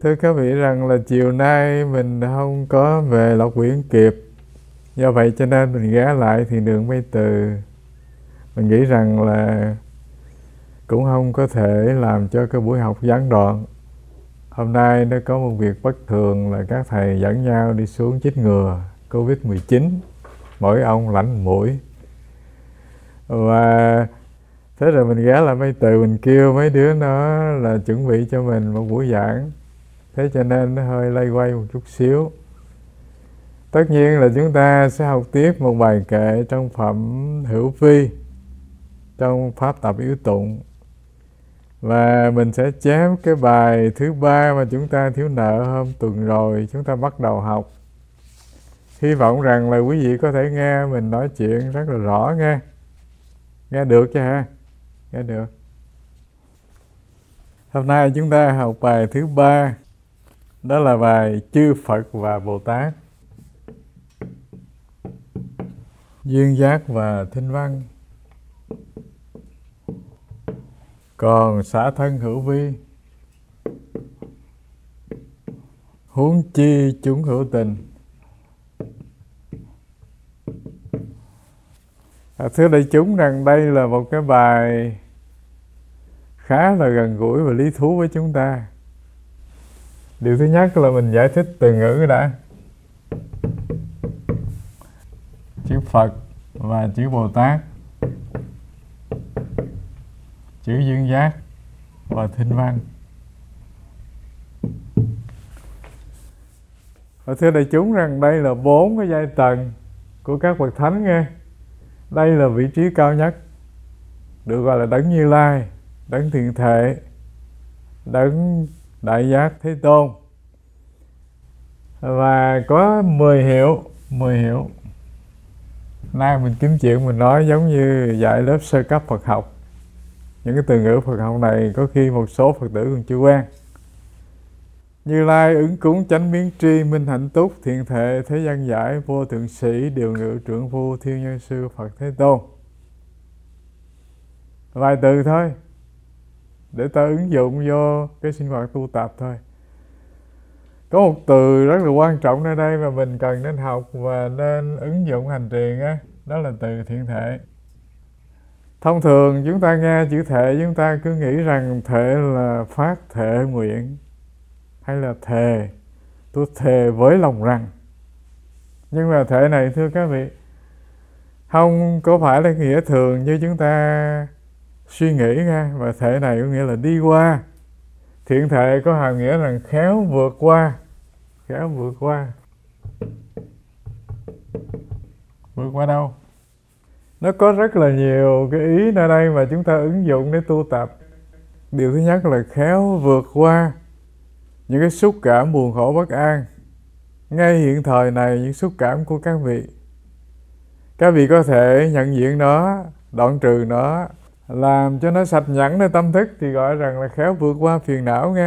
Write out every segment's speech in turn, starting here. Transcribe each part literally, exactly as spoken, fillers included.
Thưa các vị rằng là chiều nay mình không có về Lộc Quyển kịp, do vậy cho nên mình ghé lại Thiền đường Mây Từ. Mình nghĩ rằng là cũng không có thể làm cho cái buổi học gián đoạn. Hôm nay nó có một việc bất thường là các thầy dẫn nhau đi xuống chích ngừa Covid mười chín, mỗi ông lãnh mũi. Và thế rồi mình ghé lại Mây Từ, mình kêu mấy đứa nó là chuẩn bị cho mình một buổi giảng. Thế cho nên nó hơi lay quay một chút xíu. Tất nhiên là chúng ta sẽ học tiếp một bài kệ trong phẩm Hữu Vi, trong Pháp Tập Yếu Tụng. Và mình sẽ chém cái bài thứ ba mà chúng ta thiếu nợ hôm tuần rồi chúng ta bắt đầu học. Hy vọng rằng là quý vị có thể nghe mình nói chuyện rất là rõ nghe. Nghe được chứ ha? Nghe được. Hôm nay chúng ta học bài thứ ba. Đó là bài Chư Phật và Bồ Tát, duyên giác và thinh văn. Còn xả thân hữu vi, huống chi chúng hữu tình. À, thưa đại chúng rằng đây là một cái bài khá là gần gũi và lý thú với chúng ta. Điều thứ nhất là mình giải thích từ ngữ đã. Chữ Phật và chữ Bồ Tát, chữ duyên giác và thinh văn. Và thưa đại chúng rằng đây là bốn cái giai tầng của các bậc thánh nghe. Đây là vị trí cao nhất, được gọi là Đấng Như Lai, Đấng Thiện Thệ, Đấng Đại Giác Thế Tôn. Và có mười hiệu, mười hiệu. Nay mình kiếm chuyện mình nói giống như dạy lớp sơ cấp Phật học. Những cái từ ngữ Phật học này có khi một số Phật tử còn chưa quen. Như Lai ứng cúng chánh biến tri, minh hạnh túc, thiện thệ, thế gian giải, vô thượng sĩ, điều ngự trưởng phu, thiên nhân sư, Phật Thế Tôn. Vài từ thôi, để ta ứng dụng vô cái sinh hoạt tu tập thôi. Có một từ rất là quan trọng ở đây mà mình cần nên học và nên ứng dụng hành trì á, đó là từ thiện thệ. Thông thường chúng ta nghe chữ thệ, chúng ta cứ nghĩ rằng thệ là phát thệ nguyện, hay là thề, tôi thề với lòng rằng. Nhưng mà thệ này thưa các vị, không có phải là nghĩa thường như chúng ta suy nghĩ nha. Và thệ này có nghĩa là đi qua. Thiện thệ có hàm nghĩa rằng khéo vượt qua, khéo vượt qua. Vượt qua đâu? Nó có rất là nhiều cái ý ở đây mà chúng ta ứng dụng để tu tập. Điều thứ nhất là khéo vượt qua những cái xúc cảm buồn khổ bất an. Ngay hiện thời này, những xúc cảm của các vị, các vị có thể nhận diện nó, đoạn trừ nó, làm cho nó sạch nhẵn nơi tâm thức thì gọi rằng là khéo vượt qua phiền não nghe.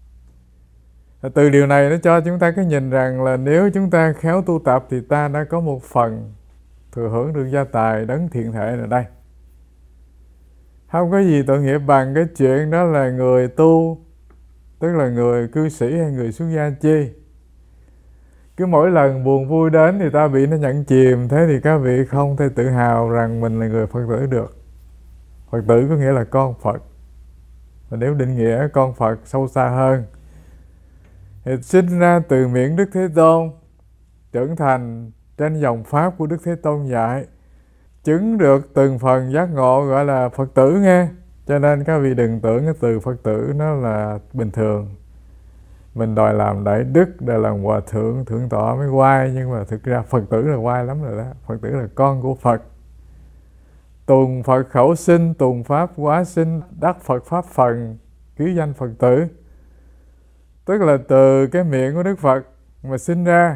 Từ điều này nó cho chúng ta cái nhìn rằng là nếu chúng ta khéo tu tập thì ta đã có một phần thừa hưởng được gia tài đấng thiện thệ ở đây. Không có gì tội nghiệp bằng cái chuyện đó là người tu, tức là người cư sĩ hay người xuất gia chi. Cứ mỗi lần buồn vui đến thì ta bị nó nhận chìm, thế thì các vị không thể tự hào rằng mình là người Phật tử được. Phật tử có nghĩa là con Phật. Và nếu định nghĩa con Phật sâu xa hơn thì sinh ra từ miệng Đức Thế Tôn, trưởng thành trên dòng Pháp của Đức Thế Tôn dạy, chứng được từng phần giác ngộ gọi là Phật tử nghe. Cho nên các vị đừng tưởng cái từ Phật tử nó là bình thường. Mình đòi làm đại đức, đòi làm hòa thượng, thượng tọa mới oai. Nhưng mà thực ra Phật tử là oai lắm rồi đó. Phật tử là con của Phật. Tùng Phật khẩu sinh, tùng Pháp hóa sinh, đắc Phật Pháp phần, ký danh Phật tử. Tức là từ cái miệng của Đức Phật mà sinh ra,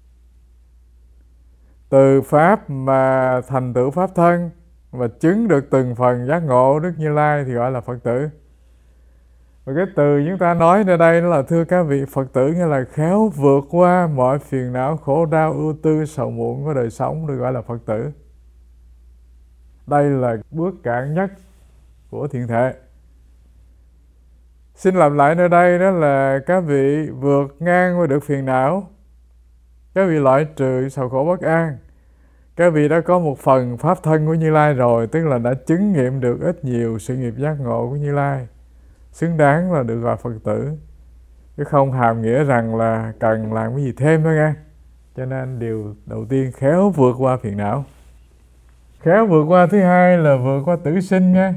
từ Pháp mà thành tựu Pháp thân, và chứng được từng phần giác ngộ Đức Như Lai thì gọi là Phật tử. Và cái từ chúng ta nói ở đây đó là thưa các vị, Phật tử nghĩa là khéo vượt qua mọi phiền não, khổ đau, ưu tư, sầu muộn của đời sống được gọi là Phật tử. Đây là bước cạn nhất của thiện thệ. Xin lặp lại nơi đây đó là các vị vượt ngang qua được phiền não, các vị loại trừ sầu khổ bất an, các vị đã có một phần pháp thân của Như Lai rồi, tức là đã chứng nghiệm được ít nhiều sự nghiệp giác ngộ của Như Lai, xứng đáng là được gọi Phật tử, chứ không hàm nghĩa rằng là cần làm cái gì thêm thôi nghe. Cho nên điều đầu tiên khéo vượt qua phiền não. Khéo vượt qua thứ hai là vượt qua tử sinh nha.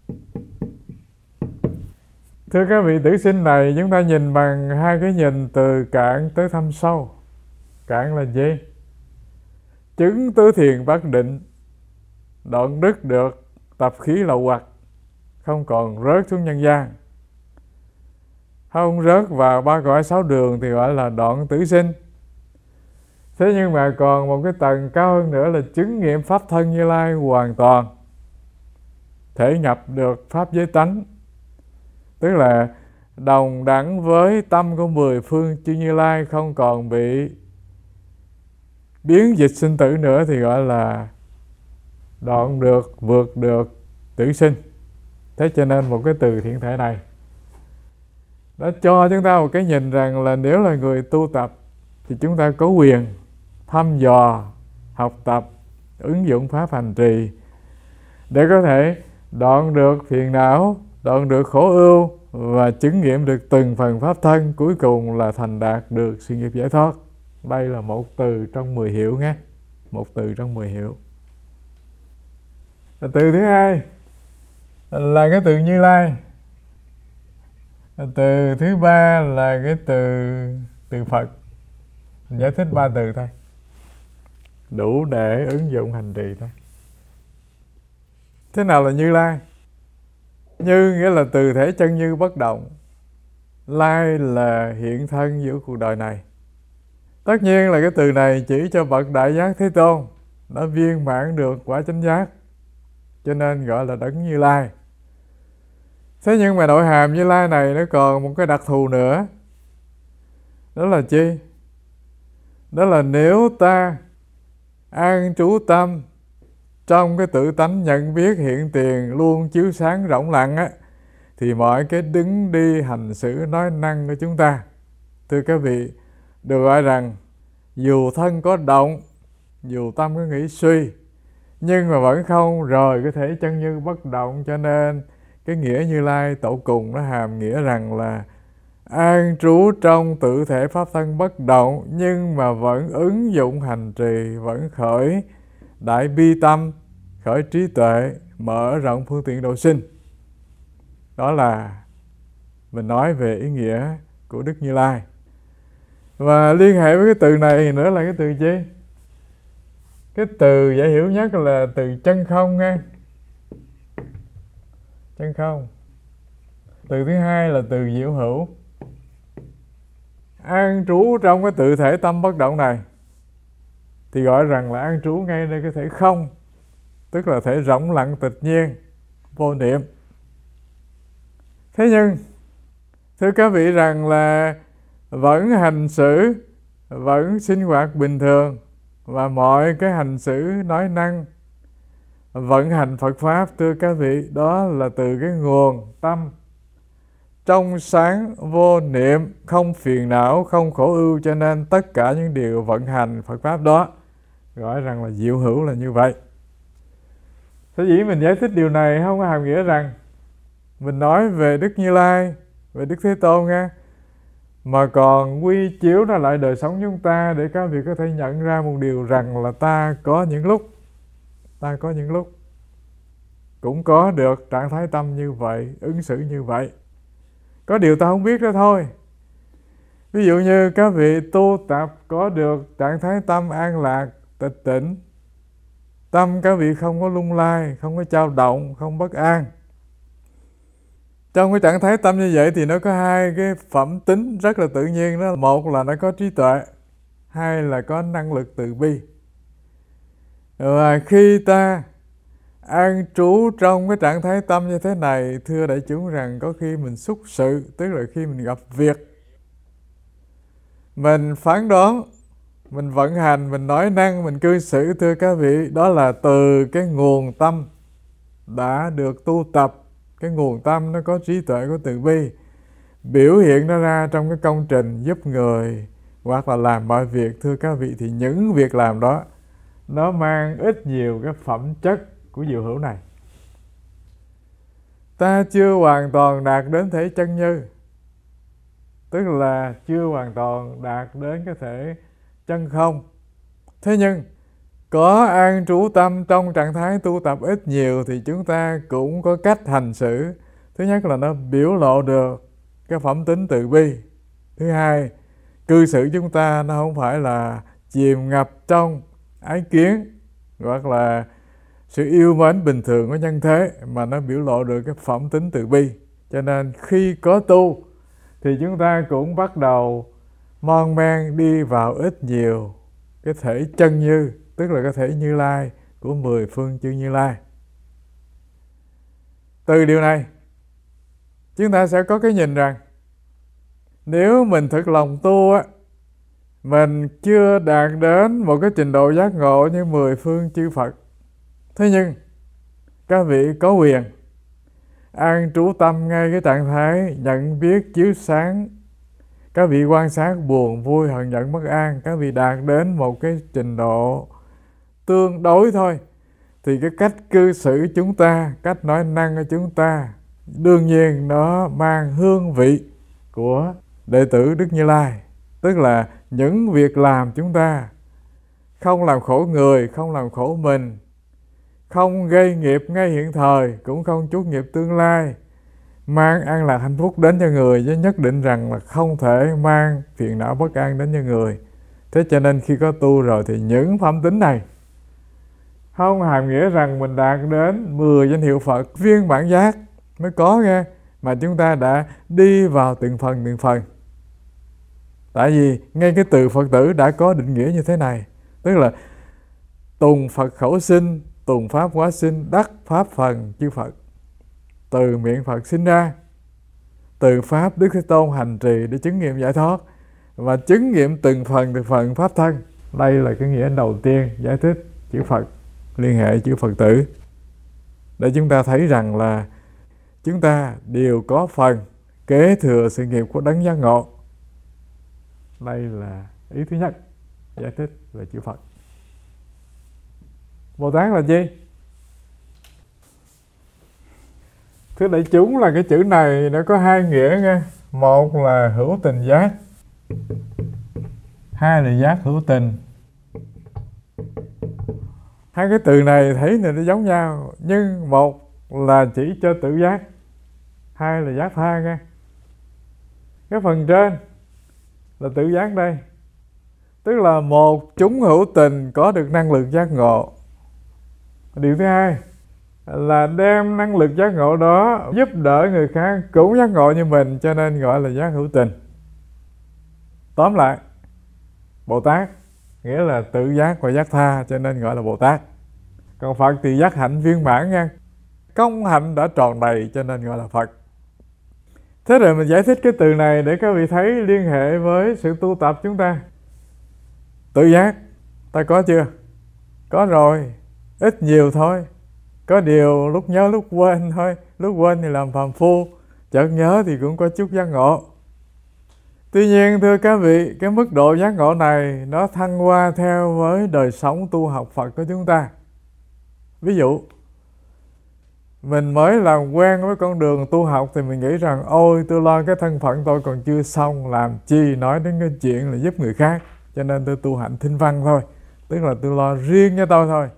Thưa các vị, tử sinh này chúng ta nhìn bằng hai cái nhìn từ cạn tới thâm sâu. Cạn là gì? Chứng tứ thiền bát định, đoạn đứt được tập khí lậu hoặc, không còn rớt xuống nhân gian, không rớt vào ba cõi sáu đường thì gọi là đoạn tử sinh. Thế nhưng mà còn một cái tầng cao hơn nữa là chứng nghiệm pháp thân Như Lai hoàn toàn, thể nhập được pháp giới tánh, tức là đồng đẳng với tâm của mười phương chư Như Lai, không còn bị biến dịch sinh tử nữa, thì gọi là đoạn được, vượt được tử sinh. Thế cho nên một cái từ thiện thể này đã cho chúng ta một cái nhìn rằng là nếu là người tu tập thì chúng ta có quyền thăm dò, học tập, ứng dụng pháp hành trì để có thể đoạn được phiền não, đoạn được khổ ưu và chứng nghiệm được từng phần pháp thân, cuối cùng là thành đạt được sự nghiệp giải thoát. Đây là một từ trong mười hiệu nghe, một từ trong mười hiệu. Từ thứ hai là cái từ Như Lai. Từ thứ ba là cái từ từ Phật. Mình giải thích ba từ thôi, đủ để ứng dụng hành trì thôi. Thế nào là Như Lai? Như nghĩa là từ thể chân như bất động, Lai là hiện thân giữa cuộc đời này. Tất nhiên là cái từ này chỉ cho bậc Đại Giác Thế Tôn đã viên mãn được quả chánh giác, cho nên gọi là đấng Như Lai. Thế nhưng mà nội hàm Như Lai này nó còn một cái đặc thù nữa. Đó là chi? Đó là nếu ta an trú tâm trong cái tự tánh nhận biết hiện tiền luôn chiếu sáng rộng lặng á, thì mọi cái đứng đi hành xử nói năng của chúng ta, thưa các vị, được gọi rằng dù thân có động, dù tâm có nghĩ suy, nhưng mà vẫn không rời cái thể chân như bất động. Cho nên cái nghĩa Như Lai tột cùng nó hàm nghĩa rằng là an trú trong tự thể pháp thân bất động, nhưng mà vẫn ứng dụng hành trì, vẫn khởi đại bi tâm, khởi trí tuệ, mở rộng phương tiện độ sinh. Đó là mình nói về ý nghĩa của Đức Như Lai. Và liên hệ với cái từ này nữa là cái từ chi? Cái từ dễ hiểu nhất là từ chân không nghe. Chân không. Từ thứ hai là từ diệu hữu. An trú trong cái tự thể tâm bất động này thì gọi rằng là an trú ngay nơi cái thể không, tức là thể rỗng lặng tịch nhiên, vô niệm. Thế nhưng thưa các vị rằng là vẫn hành xử, vẫn sinh hoạt bình thường, và mọi cái hành xử nói năng vận hành Phật Pháp, thưa các vị, đó là từ cái nguồn tâm trong sáng vô niệm, không phiền não, không khổ ưu. Cho nên tất cả những điều vận hành Phật Pháp đó gọi rằng là diệu hữu là như vậy. Sở dĩ mình giải thích điều này không có hàm nghĩa rằng mình nói về Đức Như Lai, về Đức Thế Tôn nha, mà còn quy chiếu nó lại đời sống chúng ta để các vị có thể nhận ra một điều rằng là ta có những lúc, ta có những lúc cũng có được trạng thái tâm như vậy, ứng xử như vậy. Có điều ta không biết đó thôi. Ví dụ như các vị tu tập có được trạng thái tâm an lạc, tịch tỉnh, tâm các vị không có lung lay, không có dao động, không bất an. Trong cái trạng thái tâm như vậy thì nó có hai cái phẩm tính rất là tự nhiên đó. Một là nó có trí tuệ, hai là có năng lực từ bi. Và khi ta an trú trong cái trạng thái tâm như thế này, thưa đại chúng rằng có khi mình xúc sự, tức là khi mình gặp việc, mình phán đoán, mình vận hành, mình nói năng, mình cư xử, thưa các vị, đó là từ cái nguồn tâm đã được tu tập. Cái nguồn tâm nó có trí tuệ, có từ bi, biểu hiện nó ra trong cái công trình giúp người hoặc là làm mọi việc, thưa các vị, thì những việc làm đó nó mang ít nhiều cái phẩm chất của diệu hữu này. Ta chưa hoàn toàn đạt đến thể chân như, tức là chưa hoàn toàn đạt đến cái thể chân không. Thế nhưng có an trú tâm trong trạng thái tu tập ít nhiều thì chúng ta cũng có cách hành xử. Thứ nhất là nó biểu lộ được cái phẩm tính từ bi. Thứ hai, cư xử chúng ta nó không phải là chìm ngập trong ái kiến hoặc là sự yêu mến bình thường của nhân thế, mà nó biểu lộ được cái phẩm tính từ bi. Cho nên khi có tu thì chúng ta cũng bắt đầu mon men đi vào ít nhiều cái thể chân như, tức là cái thể Như Lai của mười phương chư Như Lai. Từ điều này chúng ta sẽ có cái nhìn rằng nếu mình thực lòng tu á, mình chưa đạt đến một cái trình độ giác ngộ như mười phương chư Phật. Thế nhưng các vị có quyền an trú tâm ngay cái trạng thái nhận biết chiếu sáng. Các vị quan sát buồn vui hận giận bất an, các vị đạt đến một cái trình độ tương đối thôi, thì cái cách cư xử chúng ta, cách nói năng của chúng ta đương nhiên nó mang hương vị của đệ tử Đức Như Lai. Tức là những việc làm chúng ta không làm khổ người, không làm khổ mình, không gây nghiệp ngay hiện thời, cũng không chuốc nghiệp tương lai, mang an lạc hạnh phúc đến cho người, chứ nhất định rằng là không thể mang phiền não bất an đến cho người. Thế cho nên khi có tu rồi thì những phẩm tính này không hàm nghĩa rằng mình đạt đến mười danh hiệu Phật viên bản giác mới có nghe, mà chúng ta đã đi vào từng phần từng phần. Tại vì ngay cái từ Phật tử đã có định nghĩa như thế này, tức là tùng Phật khẩu sinh, tùng Pháp hóa sinh, đắc Pháp phần chư Phật. Từ miệng Phật sinh ra, từ Pháp Đức Thế Tôn hành trì để chứng nghiệm giải thoát, và chứng nghiệm từng phần từng phần Pháp thân. Đây là cái nghĩa đầu tiên giải thích chữ Phật, liên hệ chữ Phật tử, để chúng ta thấy rằng là chúng ta đều có phần kế thừa sự nghiệp của đấng giác ngộ. Đây là ý thứ nhất giải thích về chữ Phật. Bồ Tát là gì? Thưa đại chúng, là cái chữ này nó có hai nghĩa nha. Một là hữu tình giác, hai là giác hữu tình. Hai cái từ này thấy là nó giống nhau, nhưng một là chỉ cho tự giác, hai là giác tha nha. Cái phần trên là tự giác đây, tức là một chúng hữu tình có được năng lực giác ngộ. Điều thứ hai là đem năng lực giác ngộ đó giúp đỡ người khác cũng giác ngộ như mình, cho nên gọi là giác hữu tình. Tóm lại, Bồ Tát nghĩa là tự giác và giác tha, cho nên gọi là Bồ Tát. Còn Phật thì giác hạnh viên mãn nha, công hạnh đã tròn đầy, cho nên gọi là Phật. Thế rồi mình giải thích cái từ này để các vị thấy liên hệ với sự tu tập chúng ta. Tự giác ta có chưa? Có rồi, ít nhiều thôi. Có điều lúc nhớ lúc quên thôi. Lúc quên thì làm phàm phu, chợt nhớ thì cũng có chút giác ngộ. Tuy nhiên thưa các vị, cái mức độ giác ngộ này nó thăng hoa theo với đời sống tu học Phật của chúng ta. Ví dụ, mình mới làm quen với con đường tu học thì mình nghĩ rằng ôi tôi lo cái thân phận tôi còn chưa xong, làm chi nói đến cái chuyện là giúp người khác, cho nên tôi tu hạnh thinh văn thôi, tức là tôi lo riêng cho tôi thôi.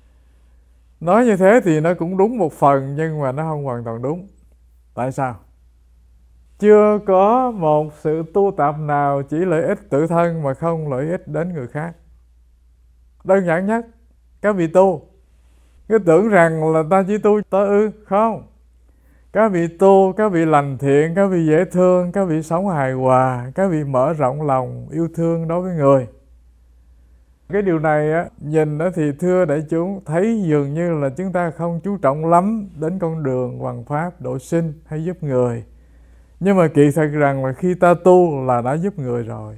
Nói như thế thì nó cũng đúng một phần, nhưng mà nó không hoàn toàn đúng. Tại sao? Chưa có một sự tu tập nào chỉ lợi ích tự thân mà không lợi ích đến người khác. Đơn giản nhất, các vị tu cứ tưởng rằng là ta chỉ tu tối ư, không. Các vị tu, các vị lành thiện, các vị dễ thương, các vị sống hài hòa, các vị mở rộng lòng yêu thương đối với người. Cái điều này á, nhìn đó thì thưa đại chúng, thấy dường như là chúng ta không chú trọng lắm đến con đường hoằng pháp độ sinh hay giúp người. Nhưng mà kỳ thật rằng là khi ta tu là đã giúp người rồi.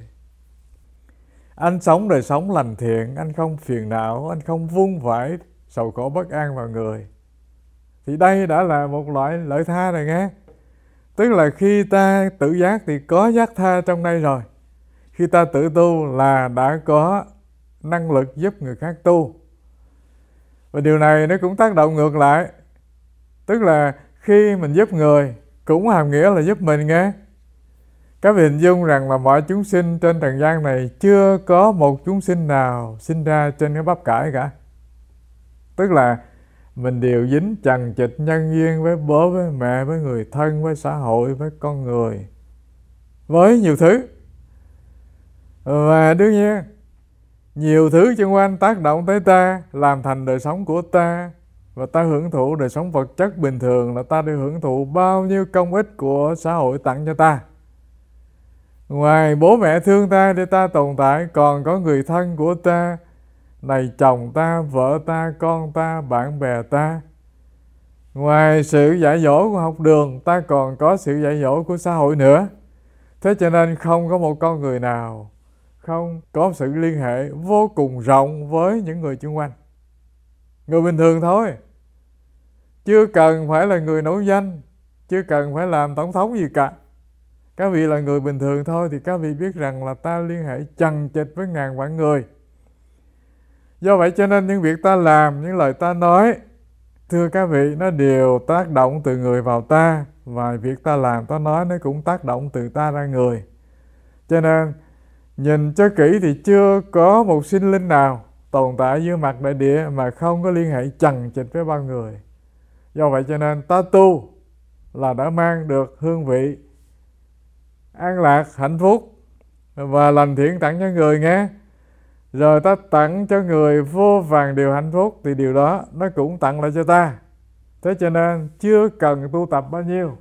Anh sống đời sống lành thiện, anh không phiền não, anh không vung vãi sầu khổ bất an vào người, thì đây đã là một loại lợi tha rồi nghe. Tức là khi ta tự giác thì có giác tha trong đây rồi. Khi ta tự tu là đã có năng lực giúp người khác tu. Và điều này nó cũng tác động ngược lại. Tức là khi mình giúp người cũng hàm nghĩa là giúp mình nghe. Các vị hình dung rằng là mọi chúng sinh trên trần gian này chưa có một chúng sinh nào sinh ra trên cái bắp cải cả. Tức là mình đều dính chằng chịt nhân duyên với bố, với mẹ, với người thân, với xã hội, với con người, với nhiều thứ. Và đương nhiên nhiều thứ xung quanh tác động tới ta, làm thành đời sống của ta, và ta hưởng thụ đời sống vật chất bình thường là ta được hưởng thụ bao nhiêu công ích của xã hội tặng cho ta. Ngoài bố mẹ thương ta để ta tồn tại, còn có người thân của ta, này chồng ta, vợ ta, con ta, bạn bè ta. Ngoài sự dạy dỗ của học đường, ta còn có sự dạy dỗ của xã hội nữa. Thế cho nên không có một con người nào không có sự liên hệ vô cùng rộng với những người xung quanh. Người bình thường thôi, chưa cần phải là người nổi danh, chưa cần phải làm tổng thống gì cả. Các vị là người bình thường thôi thì các vị biết rằng là ta liên hệ chằng chịt với ngàn vạn người. Do vậy cho nên những việc ta làm, những lời ta nói, thưa các vị, nó đều tác động từ người vào ta. Và việc ta làm, ta nói nó cũng tác động từ ta ra người. Cho nên nhìn cho kỹ thì chưa có một sinh linh nào tồn tại dưới mặt đại địa mà không có liên hệ chằng chịt với bao người. Do vậy cho nên ta tu là đã mang được hương vị an lạc, hạnh phúc và lành thiện tặng cho người nghe. Rồi ta tặng cho người vô vàn điều hạnh phúc thì điều đó nó cũng tặng lại cho ta. Thế cho nên chưa cần tu tập bao nhiêu,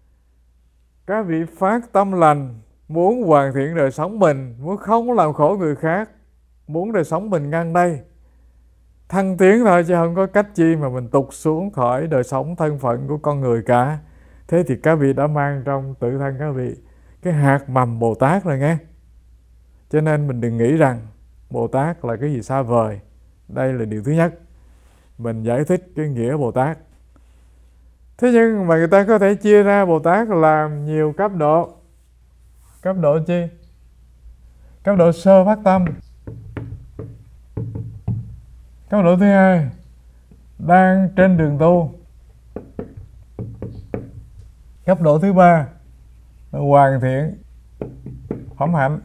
các vị phát tâm lành, muốn hoàn thiện đời sống mình, muốn không làm khổ người khác, muốn đời sống mình ngang đây thăng tiến thôi, chứ không có cách chi mà mình tụt xuống khỏi đời sống thân phận của con người cả. Thế thì các vị đã mang trong tự thân các vị cái hạt mầm Bồ Tát rồi nghe. Cho nên mình đừng nghĩ rằng Bồ Tát là cái gì xa vời. Đây là điều thứ nhất, mình giải thích cái nghĩa Bồ Tát. Thế nhưng mà người ta có thể chia ra Bồ Tát làm nhiều cấp độ. Cấp độ chi? Cấp độ sơ phát tâm. Cấp độ thứ hai, đang trên đường tu. Cấp độ thứ ba, hoàn thiện phẩm hạnh.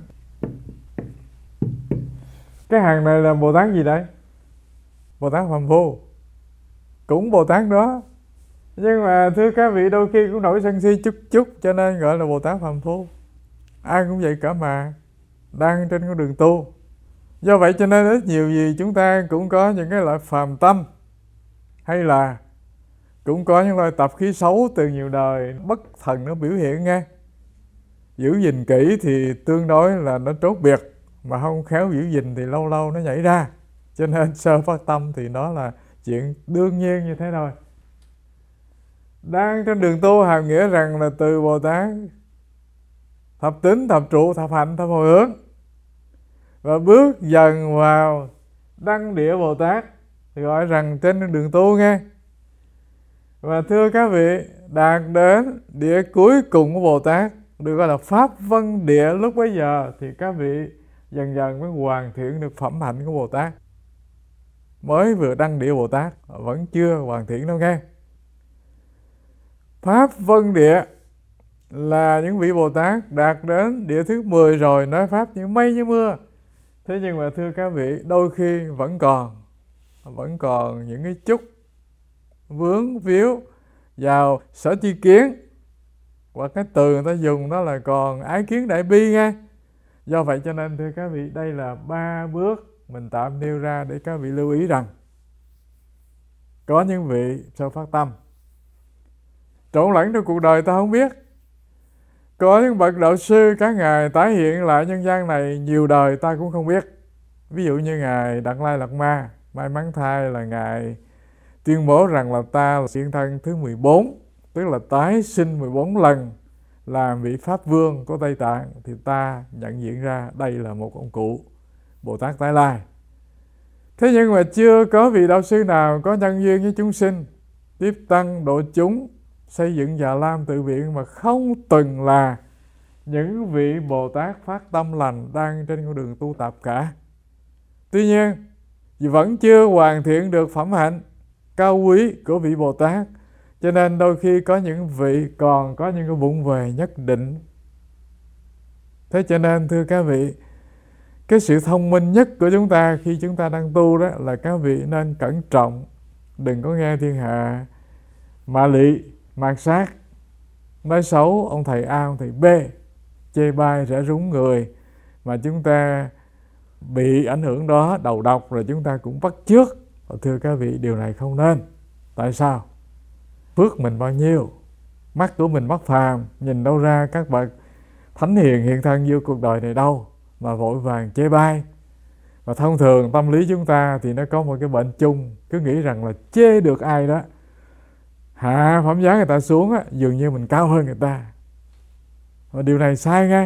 Cái hàng này là Bồ Tát gì đấy? Bồ Tát phàm phu. Cũng Bồ Tát đó, nhưng mà thưa các vị, đôi khi cũng nổi sân si chút chút, cho nên gọi là Bồ Tát phàm phu. Ai cũng vậy cả mà, đang trên con đường tu. Do vậy cho nên ít nhiều gì chúng ta cũng có những cái loại phàm tâm, hay là cũng có những loại tập khí xấu từ nhiều đời bất thần nó biểu hiện nghe. Giữ gìn kỹ thì tương đối là nó trốt biệt, mà không khéo giữ gìn thì lâu lâu nó nhảy ra. Cho nên sơ phát tâm thì nó là chuyện đương nhiên như thế thôi. Đang trên đường tu hàm nghĩa rằng là từ Bồ Tát thập tính, thập trụ, thập hạnh, thập hồi hướng, và bước dần vào đăng địa Bồ Tát thì gọi rằng trên đường tu nghe. Và thưa các vị, đạt đến địa cuối cùng của Bồ Tát được gọi là Pháp Vân Địa lúc bấy giờ thì các vị dần dần mới hoàn thiện được phẩm hạnh của Bồ Tát. Mới vừa đăng địa Bồ Tát, vẫn chưa hoàn thiện đâu nghe. Pháp Vân Địa là những vị Bồ Tát đạt đến địa thứ mười rồi, nói Pháp như mây như mưa. Thế nhưng mà thưa các vị, đôi khi vẫn còn Vẫn còn những cái chút vướng víu vào sở chi kiến, hoặc cái từ người ta dùng đó là còn ái kiến đại bi nghe. Do vậy cho nên thưa các vị, đây là ba bước mình tạm nêu ra để các vị lưu ý rằng có những vị sơ phát tâm trộn lẫn trong cuộc đời ta không biết. Có những bậc đạo sư các ngài tái hiện lại nhân gian này nhiều đời ta cũng không biết. Ví dụ như ngài Đặng Lai Lạt Ma, may mắn thay là ngài tuyên bố rằng là ta là hiện thân thứ mười bốn, tức là tái sinh mười bốn lần làm vị Pháp Vương của Tây Tạng, thì ta nhận diện ra đây là một ông cụ Bồ Tát Tái Lai. Thế nhưng mà chưa có vị đạo sư nào có nhân duyên với chúng sinh, tiếp tăng độ chúng, xây dựng Già Lam Tự Viện mà không từng là những vị Bồ Tát phát tâm lành đang trên con đường tu tập cả. Tuy nhiên, vì vẫn chưa hoàn thiện được phẩm hạnh cao quý của vị Bồ Tát, cho nên đôi khi có những vị còn có những cái vụng về nhất định. Thế cho nên thưa các vị, cái sự thông minh nhất của chúng ta khi chúng ta đang tu đó là các vị nên cẩn trọng, đừng có nghe thiên hạ mạ lị, mạt sát, nói xấu ông thầy A, ông thầy B, chê bai rẽ rúng người, mà chúng ta bị ảnh hưởng đó, đầu độc rồi chúng ta cũng bắt chước. Thưa các vị, điều này không nên. Tại sao? Phước mình bao nhiêu, mắt của mình bất phàm, nhìn đâu ra các bậc thánh hiền hiện thân vô cuộc đời này đâu mà vội vàng chê bai. Và thông thường tâm lý chúng ta thì nó có một cái bệnh chung, cứ nghĩ rằng là chê được ai đó, hạ phẩm giá người ta xuống á, dường như mình cao hơn người ta. Và điều này sai ngay.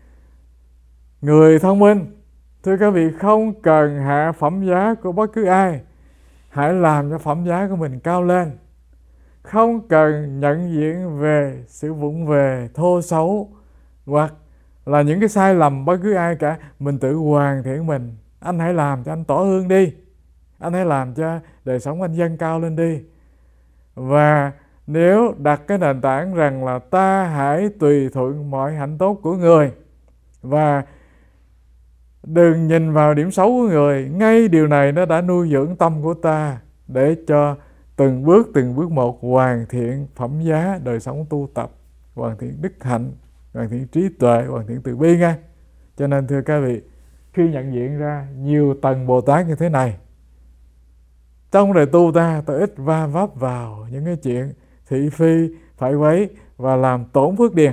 Người thông minh, thưa các vị, không cần hạ phẩm giá của bất cứ ai. Hãy làm cho phẩm giá của mình cao lên. Không cần nhận diện về sự vụng về, thô xấu hoặc là những cái sai lầm bất cứ ai cả. Mình tự hoàn thiện mình. Anh hãy làm cho anh tỏ hương đi. Anh hãy làm cho đời sống anh dâng cao lên đi. Và nếu đặt cái nền tảng rằng là ta hãy tùy thuận mọi hạnh tốt của người và đừng nhìn vào điểm xấu của người, ngay điều này nó đã nuôi dưỡng tâm của ta để cho từng bước từng bước một hoàn thiện phẩm giá đời sống tu tập, hoàn thiện đức hạnh, hoàn thiện trí tuệ, hoàn thiện từ bi ngay. Cho nên thưa các vị, khi nhận diện ra nhiều tầng Bồ Tát như thế này, trong đời tu ta, ta ít va vấp vào những cái chuyện thị phi, phải quấy và làm tổn phước điền.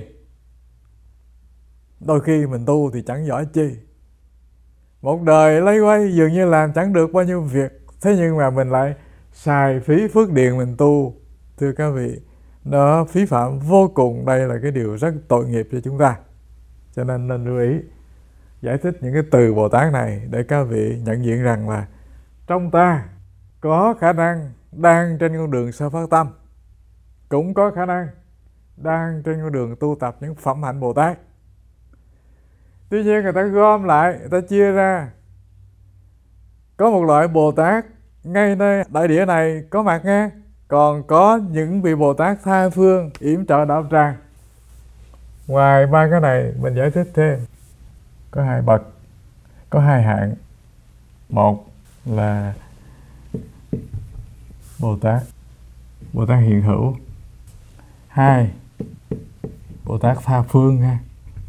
Đôi khi mình tu thì chẳng giỏi chi, một đời lấy quay dường như làm chẳng được bao nhiêu việc, thế nhưng mà mình lại xài phí phước điền mình tu. Thưa các vị, nó phí phạm vô cùng. Đây là cái điều rất tội nghiệp cho chúng ta. Cho nên nên lưu ý giải thích những cái từ Bồ Tát này để các vị nhận diện rằng là trong ta có khả năng đang trên con đường sơ phát tâm, cũng có khả năng đang trên con đường tu tập những phẩm hạnh Bồ Tát. Tuy nhiên người ta gom lại, người ta chia ra. Có một loại Bồ Tát ngay nơi đại địa này có mặt nghe, còn có những vị Bồ Tát tha phương yểm trợ đạo tràng. Ngoài ba cái này mình giải thích thêm có hai bậc, có hai hạng. Một là Bồ Tát Bồ Tát hiện hữu. Hai, Bồ Tát tha phương ha.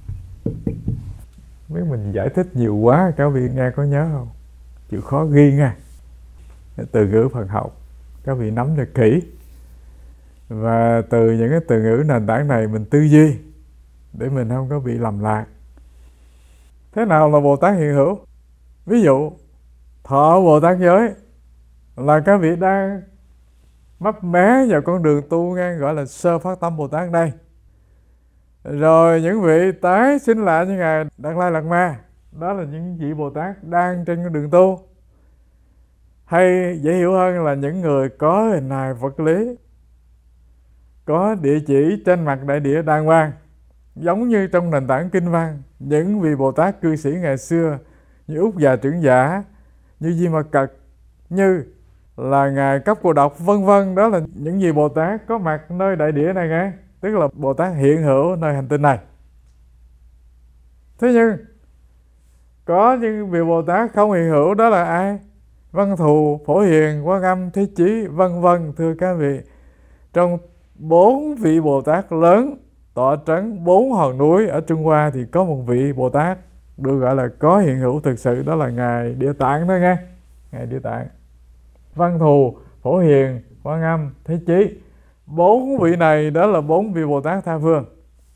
Nếu mình giải thích nhiều quá các vị nghe có nhớ không? Chịu khó ghi nha. Từ ngữ Phật học các vị nắm được kỹ. Và từ những cái từ ngữ nền tảng này mình tư duy để mình không có bị lầm lạc. Thế nào là Bồ Tát hiện hữu? Ví dụ thọ Bồ Tát giới là các vị đang mấp mé vào con đường tu ngang, gọi là sơ phát tâm Bồ Tát đây. Rồi những vị tái sinh lại như Ngài Đạt Lai Lạt Ma, đó là những vị Bồ Tát đang trên con đường tu. Hay dễ hiểu hơn là những người có hình hài vật lý, có địa chỉ trên mặt đại địa đàng hoàng, giống như trong nền tảng kinh văn. Những vị Bồ Tát cư sĩ ngày xưa như Úc Già Trưởng Giả, như Di Ma Cật, như là Ngài Cấp Cô Độc, vân vân. Đó là những vị Bồ Tát có mặt nơi đại địa này nghe, tức là Bồ Tát hiện hữu nơi hành tinh này. Thế nhưng có những vị Bồ Tát không hiện hữu, đó là ai? Văn Thù, Phổ Hiền, Quan Âm, Thế Chí, vân vân. Thưa các vị, trong bốn vị Bồ Tát lớn tọa trấn bốn hòn núi ở Trung Hoa thì có một vị Bồ Tát được gọi là có hiện hữu thực sự, đó là Ngài Địa Tạng đó nghe. Ngài Địa Tạng, Văn Thù, Phổ Hiền, Quan Âm, Thế Chí, bốn vị này đó là bốn vị Bồ Tát tha phương,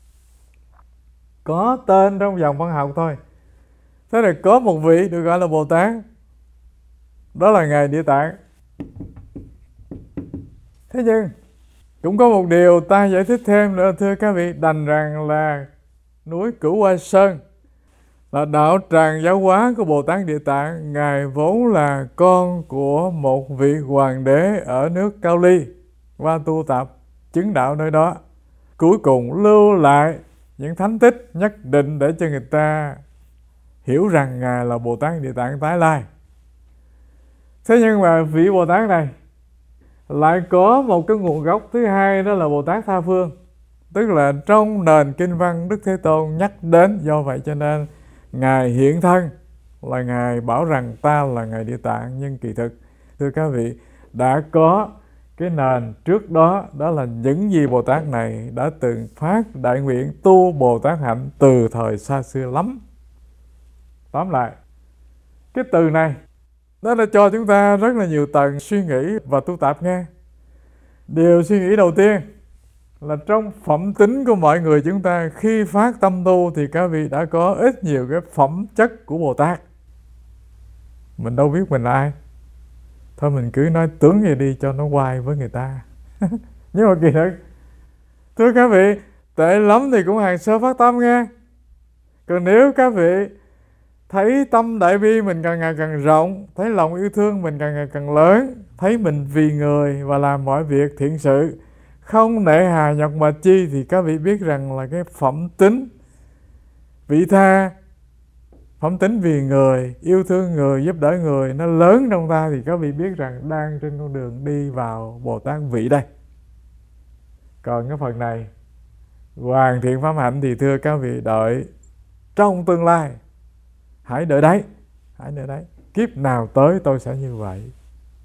có tên trong dòng văn học thôi. Thế là có một vị được gọi là Bồ Tát, đó là Ngài Địa Tạng. Thế nhưng cũng có một điều ta giải thích thêm nữa thưa các vị, đành rằng là núi Cửu Hoa Sơn là đạo tràng giáo hóa của Bồ Tát Địa Tạng. Ngài vốn là con của một vị hoàng đế ở nước Cao Ly qua tu tập chứng đạo nơi đó, cuối cùng lưu lại những thánh tích nhất định để cho người ta hiểu rằng Ngài là Bồ Tát Địa Tạng tái lai. Thế nhưng mà vị Bồ Tát này lại có một cái nguồn gốc thứ hai, đó là Bồ Tát tha phương. Tức là trong nền kinh văn Đức Thế Tôn nhắc đến, do vậy cho nên Ngài hiện thân là Ngài bảo rằng ta là Ngài Địa Tạng. Nhưng kỳ thực, thưa các vị, đã có cái nền trước đó, đó là những vị Bồ Tát này đã từng phát đại nguyện tu Bồ Tát hạnh từ thời xa xưa lắm. Tóm lại, cái từ này nó đã cho chúng ta rất là nhiều tầng suy nghĩ và tu tập nghe. Điều suy nghĩ đầu tiên là trong phẩm tính của mọi người chúng ta khi phát tâm tu thì các vị đã có ít nhiều cái phẩm chất của Bồ Tát. Mình đâu biết mình là ai, thôi mình cứ nói tướng vậy đi cho nó quay với người ta. Nhưng mà kỳ thực, thưa các vị, tệ lắm thì cũng hàng sơ phát tâm nghe. Còn nếu các vị thấy tâm đại bi mình càng ngày càng rộng, thấy lòng yêu thương mình càng ngày càng lớn, thấy mình vì người và làm mọi việc thiện sự, không nể hà nhọc mà chi, thì các vị biết rằng là cái phẩm tính vị tha, phẩm tính vì người, yêu thương người, giúp đỡ người nó lớn trong ta, thì các vị biết rằng đang trên con đường đi vào Bồ Tát vị đây. Còn cái phần này hoàn thiện pháp hạnh thì thưa các vị đợi trong tương lai. Hãy đợi đấy, hãy đợi đấy. Kiếp nào tới tôi sẽ như vậy.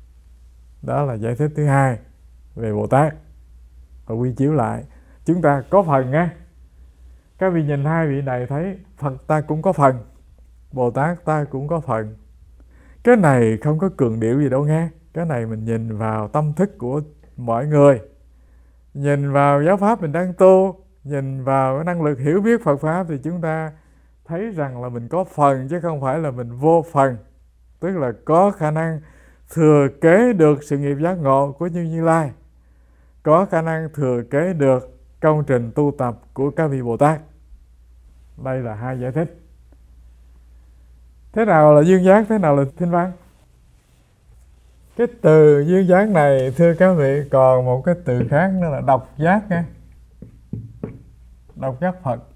Đó là giải thích thứ hai về Bồ Tát. Và quy chiếu lại, chúng ta có phần nghe. Các vị nhìn hai vị này thấy Phật ta cũng có phần, Bồ Tát ta cũng có phần. Cái này không có cường điệu gì đâu nghe. Cái này mình nhìn vào tâm thức của mọi người, nhìn vào giáo pháp mình đang tu, nhìn vào cái năng lực hiểu biết Phật Pháp, thì chúng ta thấy rằng là mình có phần chứ không phải là mình vô phần. Tức là có khả năng thừa kế được sự nghiệp giác ngộ của Như Như Lai, có khả năng thừa kế được công trình tu tập của các vị Bồ Tát. Đây là hai giải thích. Thế nào là duyên giác, thế nào là thiên văn? Cái từ duyên giác này thưa các vị còn một cái từ khác nữa là độc giác nha. Độc giác Phật.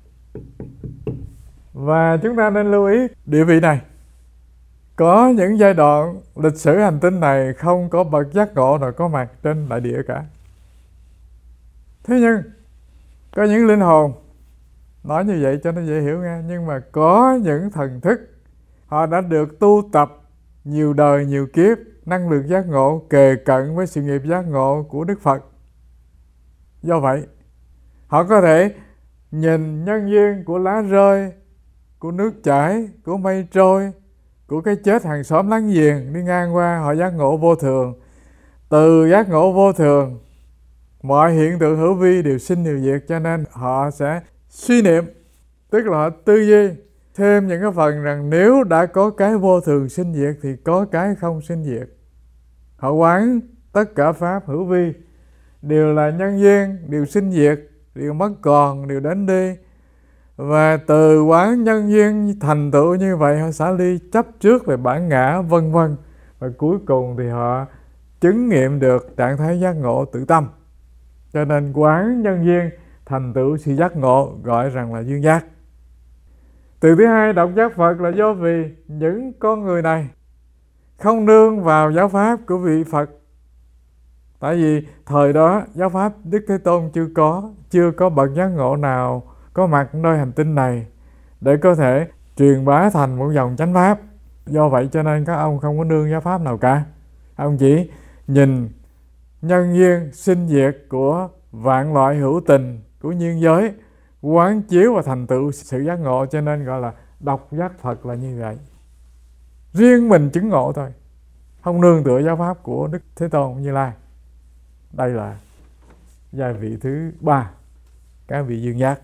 Và chúng ta nên lưu ý địa vị này. Có những giai đoạn lịch sử hành tinh này không có bậc giác ngộ nào có mặt trên đại địa cả. Thế nhưng có những linh hồn, nói như vậy cho nó dễ hiểu nghe, nhưng mà có những thần thức họ đã được tu tập nhiều đời nhiều kiếp, năng lực giác ngộ kề cận với sự nghiệp giác ngộ của Đức Phật. Do vậy họ có thể nhìn nhân duyên của lá rơi, của nước chảy, của mây trôi, của cái chết hàng xóm láng giềng đi ngang qua, họ giác ngộ vô thường. Từ giác ngộ vô thường, mọi hiện tượng hữu vi đều sinh đều diệt, cho nên họ sẽ suy niệm, tức là họ tư duy thêm những cái phần rằng nếu đã có cái vô thường sinh diệt thì có cái không sinh diệt. Họ quán tất cả pháp hữu vi đều là nhân duyên, đều sinh diệt, đều mất còn, đều đến đi. Và từ quán nhân duyên thành tựu như vậy, họ xả ly chấp trước về bản ngã vân vân, và cuối cùng thì họ chứng nghiệm được trạng thái giác ngộ tự tâm. Cho nên quán nhân duyên thành tựu sự giác ngộ gọi rằng là duyên giác. Từ thứ hai, độc giác Phật là do vì những con người này không nương vào giáo pháp của vị Phật. Tại vì thời đó giáo pháp Đức Thế Tôn chưa có, chưa có bậc giác ngộ nào có mặt nơi hành tinh này để có thể truyền bá thành một dòng chánh pháp. Do vậy cho nên các ông không có nương giáo pháp nào cả. Ông chỉ nhìn nhân duyên sinh diệt của vạn loại hữu tình của nhiên giới, quán chiếu và thành tựu sự giác ngộ, cho nên gọi là độc giác Phật là như vậy. Riêng mình chứng ngộ thôi, không nương tựa giáo pháp của Đức Thế Tôn Như Lai. Đây là giai vị thứ ba, các vị duyên giác.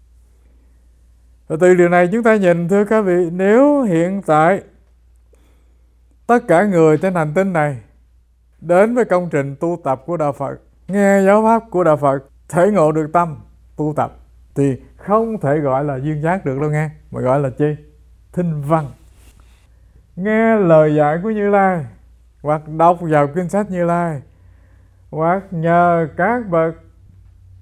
Và từ điều này chúng ta nhìn, thưa các vị, nếu hiện tại tất cả người trên hành tinh này đến với công trình tu tập của Đạo Phật, nghe giáo pháp của Đạo Phật, thể ngộ được tâm tu tập, thì không thể gọi là duyên giác được đâu nghe, mà gọi là chi? Thinh văn. Nghe lời dạy của Như Lai, hoặc đọc vào kinh sách Như Lai, hoặc nhờ các bậc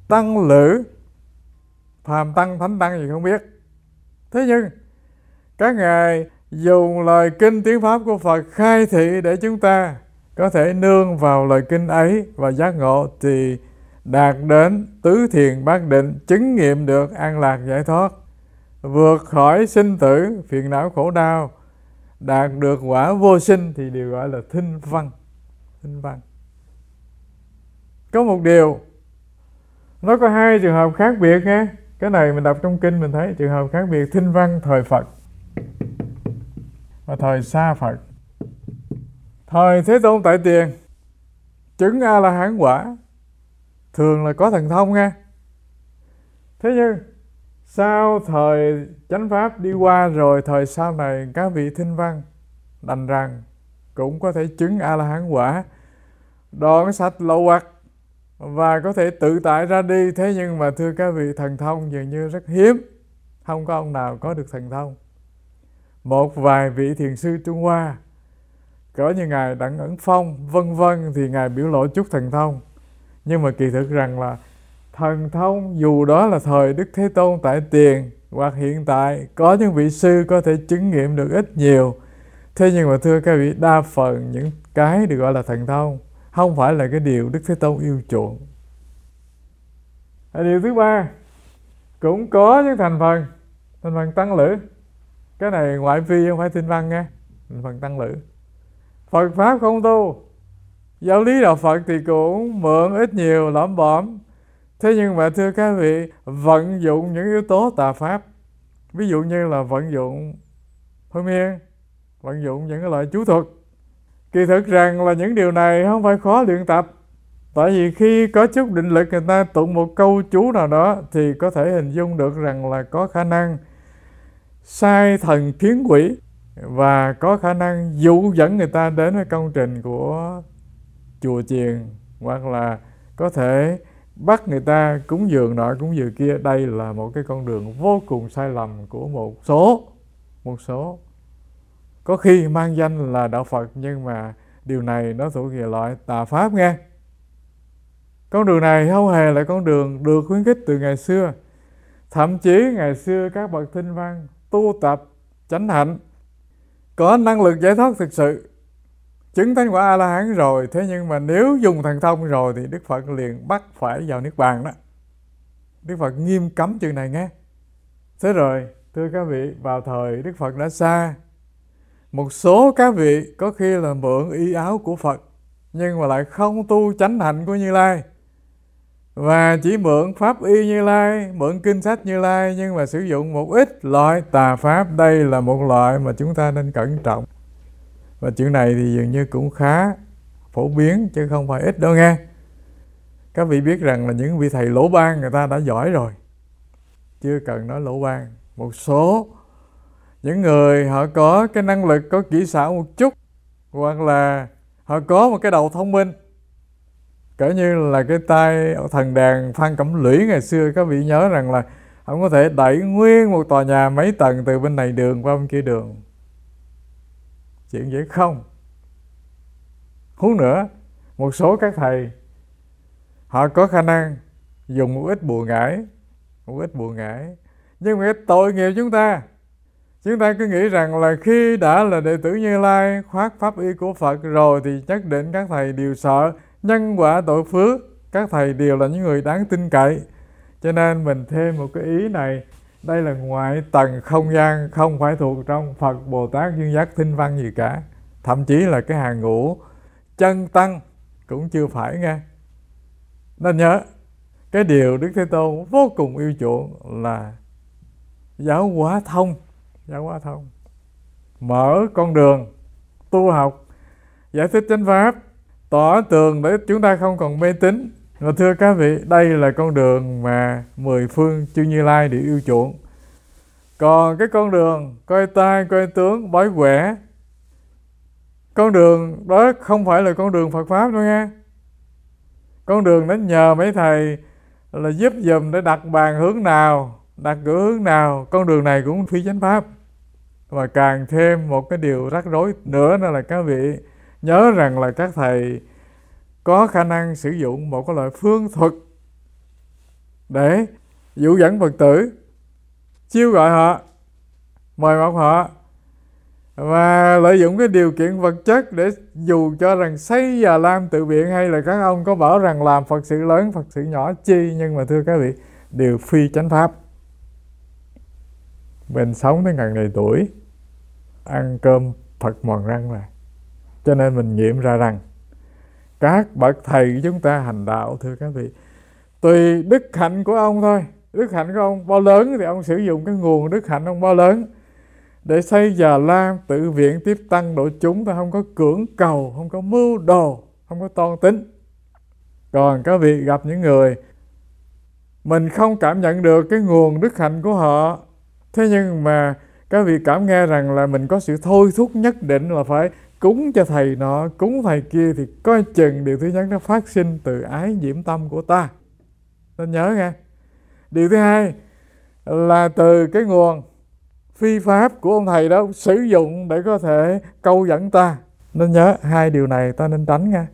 tăng lữ, phàm tăng, thánh tăng gì không biết. Thế nhưng các ngài dùng lời kinh tiếng Pháp của Phật khai thị để chúng ta có thể nương vào lời kinh ấy và giác ngộ, thì đạt đến tứ thiền bát định, chứng nghiệm được an lạc giải thoát, vượt khỏi sinh tử, phiền não khổ đau, đạt được quả vô sinh, thì đều gọi là thinh văn. Thinh văn. Có một điều, nó có hai trường hợp khác biệt nha. Cái này mình đọc trong kinh mình thấy trường hợp khác biệt thinh văn thời Phật và thời xa Phật. Thời Thế Tôn tại tiền chứng A La Hán quả thường là có thần thông nha. Thế nhưng sau thời chánh pháp đi qua rồi, thời sau này các vị thinh văn đành rằng cũng có thể chứng A La Hán quả, đoạn sạch lậu hoặc và có thể tự tại ra đi. Thế nhưng mà thưa các vị, thần thông dường như rất hiếm, không có ông nào có được thần thông. Một vài vị thiền sư Trung Hoa cỡ như ngài Đặng Ẩn Phong vân vân thì ngài biểu lộ chút thần thông, nhưng mà kỳ thực rằng là thần thông dù đó là thời Đức Thế Tôn tại tiền hoặc hiện tại, có những vị sư có thể chứng nghiệm được ít nhiều. Thế nhưng mà thưa các vị, đa phần những cái được gọi là thần thông không phải là cái điều Đức Thế Tôn yêu chuộng. Điều thứ ba, cũng có những thành phần thành phần tăng lữ. Cái này ngoại vi không phải thinh văn nha, thành phần tăng lữ. Phật pháp không tu, giáo lý đạo Phật thì cũng mượn ít nhiều lõm bõm. Thế nhưng mà thưa các vị, vận dụng những yếu tố tà pháp, ví dụ như là vận dụng thôi miên, vận dụng những cái loại chú thuật, kỳ thực rằng là những điều này không phải khó luyện tập. Tại vì khi có chút định lực, người ta tụng một câu chú nào đó thì có thể hình dung được rằng là có khả năng sai thần phiến quỷ và có khả năng dụ dẫn người ta đến với công trình của chùa chiền, hoặc là có thể bắt người ta cúng dường nọ cúng dường kia. Đây là một cái con đường vô cùng sai lầm của một số một số có khi mang danh là đạo Phật, nhưng mà điều này nó thuộc về loại tà pháp nghe. Con đường này không hề là con đường được khuyến khích từ ngày xưa. Thậm chí ngày xưa các bậc thinh văn tu tập chánh hạnh, có năng lực giải thoát thực sự, chứng thánh quả A La Hán rồi, thế nhưng mà nếu dùng thần thông rồi thì Đức Phật liền bắt phải vào niết bàn đó. Đức Phật nghiêm cấm chuyện này nghe. Thế rồi thưa các vị, vào thời Đức Phật đã xa, một số các vị có khi là mượn y áo của Phật nhưng mà lại không tu chánh hạnh của Như Lai, và chỉ mượn pháp y Như Lai, mượn kinh sách Như Lai, nhưng mà sử dụng một ít loại tà pháp. Đây là một loại mà chúng ta nên cẩn trọng, và chuyện này thì dường như cũng khá phổ biến chứ không phải ít đâu nghe. Các vị biết rằng là những vị thầy lỗ ban người ta đã giỏi rồi, chưa cần nói lỗ ban. Một số những người họ có cái năng lực, có kỹ xảo một chút, hoặc là họ có một cái đầu thông minh, cỡ như là cái tay thần đàn Phan Cẩm Lũy ngày xưa. Các vị nhớ rằng là ông có thể đẩy nguyên một tòa nhà mấy tầng từ bên này đường qua bên kia đường, chuyện dễ không. Huống nữa, một số các thầy họ có khả năng dùng một ít bùa ngải, một ít bùa ngải, nhưng mà cái tội nghiệp chúng ta, chúng ta cứ nghĩ rằng là khi đã là đệ tử Như Lai, khoác pháp y của Phật rồi thì nhất định các thầy đều sợ nhân quả tội phước, các thầy đều là những người đáng tin cậy. Cho nên mình thêm một cái ý này, đây là ngoại tầng không gian, không phải thuộc trong Phật Bồ Tát duyên giác thinh văn gì cả. Thậm chí là cái hàng ngũ chân tăng cũng chưa phải nghe. Nên nhớ, cái điều Đức Thế Tôn vô cùng yêu chuộng là giáo hóa thông. Giáo hóa thông mở con đường tu học, giải thích chánh pháp, tỏ tường để chúng ta không còn mê tín. Và thưa các vị, đây là con đường mà mười phương chư Như Lai đều yêu chuộng. Còn cái con đường coi tai coi tướng bói quẻ, con đường đó không phải là con đường Phật pháp đâu nha. Con đường đó nhờ mấy thầy là giúp dùm để đặt bàn hướng nào, đặt cửa hướng nào. Con đường này cũng phi chánh pháp. Và càng thêm một cái điều rắc rối nữa, đó là các vị nhớ rằng là các thầy có khả năng sử dụng một cái loại phương thuật để dụ dẫn Phật tử, chiêu gọi họ, mời mọc họ, và lợi dụng cái điều kiện vật chất để dù cho rằng xây Già Lam tự viện, hay là các ông có bảo rằng làm Phật sự lớn, Phật sự nhỏ chi, nhưng mà thưa các vị, đều phi chánh pháp. Mình sống tới ngần này tuổi, ăn cơm Phật mòn răng rồi, cho nên mình nghiệm ra rằng các bậc thầy của chúng ta hành đạo, thưa các vị, tùy đức hạnh của ông thôi. Đức hạnh của ông bao lớn thì ông sử dụng cái nguồn đức hạnh ông bao lớn để xây Già Lam tự viện tiếp tăng độ chúng. Ta không có cưỡng cầu, không có mưu đồ, không có toan tính. Còn các vị gặp những người mình không cảm nhận được cái nguồn đức hạnh của họ, thế nhưng mà các vị cảm nghe rằng là mình có sự thôi thúc nhất định là phải cúng cho thầy nọ, cúng thầy kia, thì coi chừng điều thứ nhất nó phát sinh từ ái nhiễm tâm của ta. Nên nhớ nghe. Điều thứ hai là từ cái nguồn phi pháp của ông thầy đó sử dụng để có thể câu dẫn ta. Nên nhớ hai điều này ta nên tránh nghe.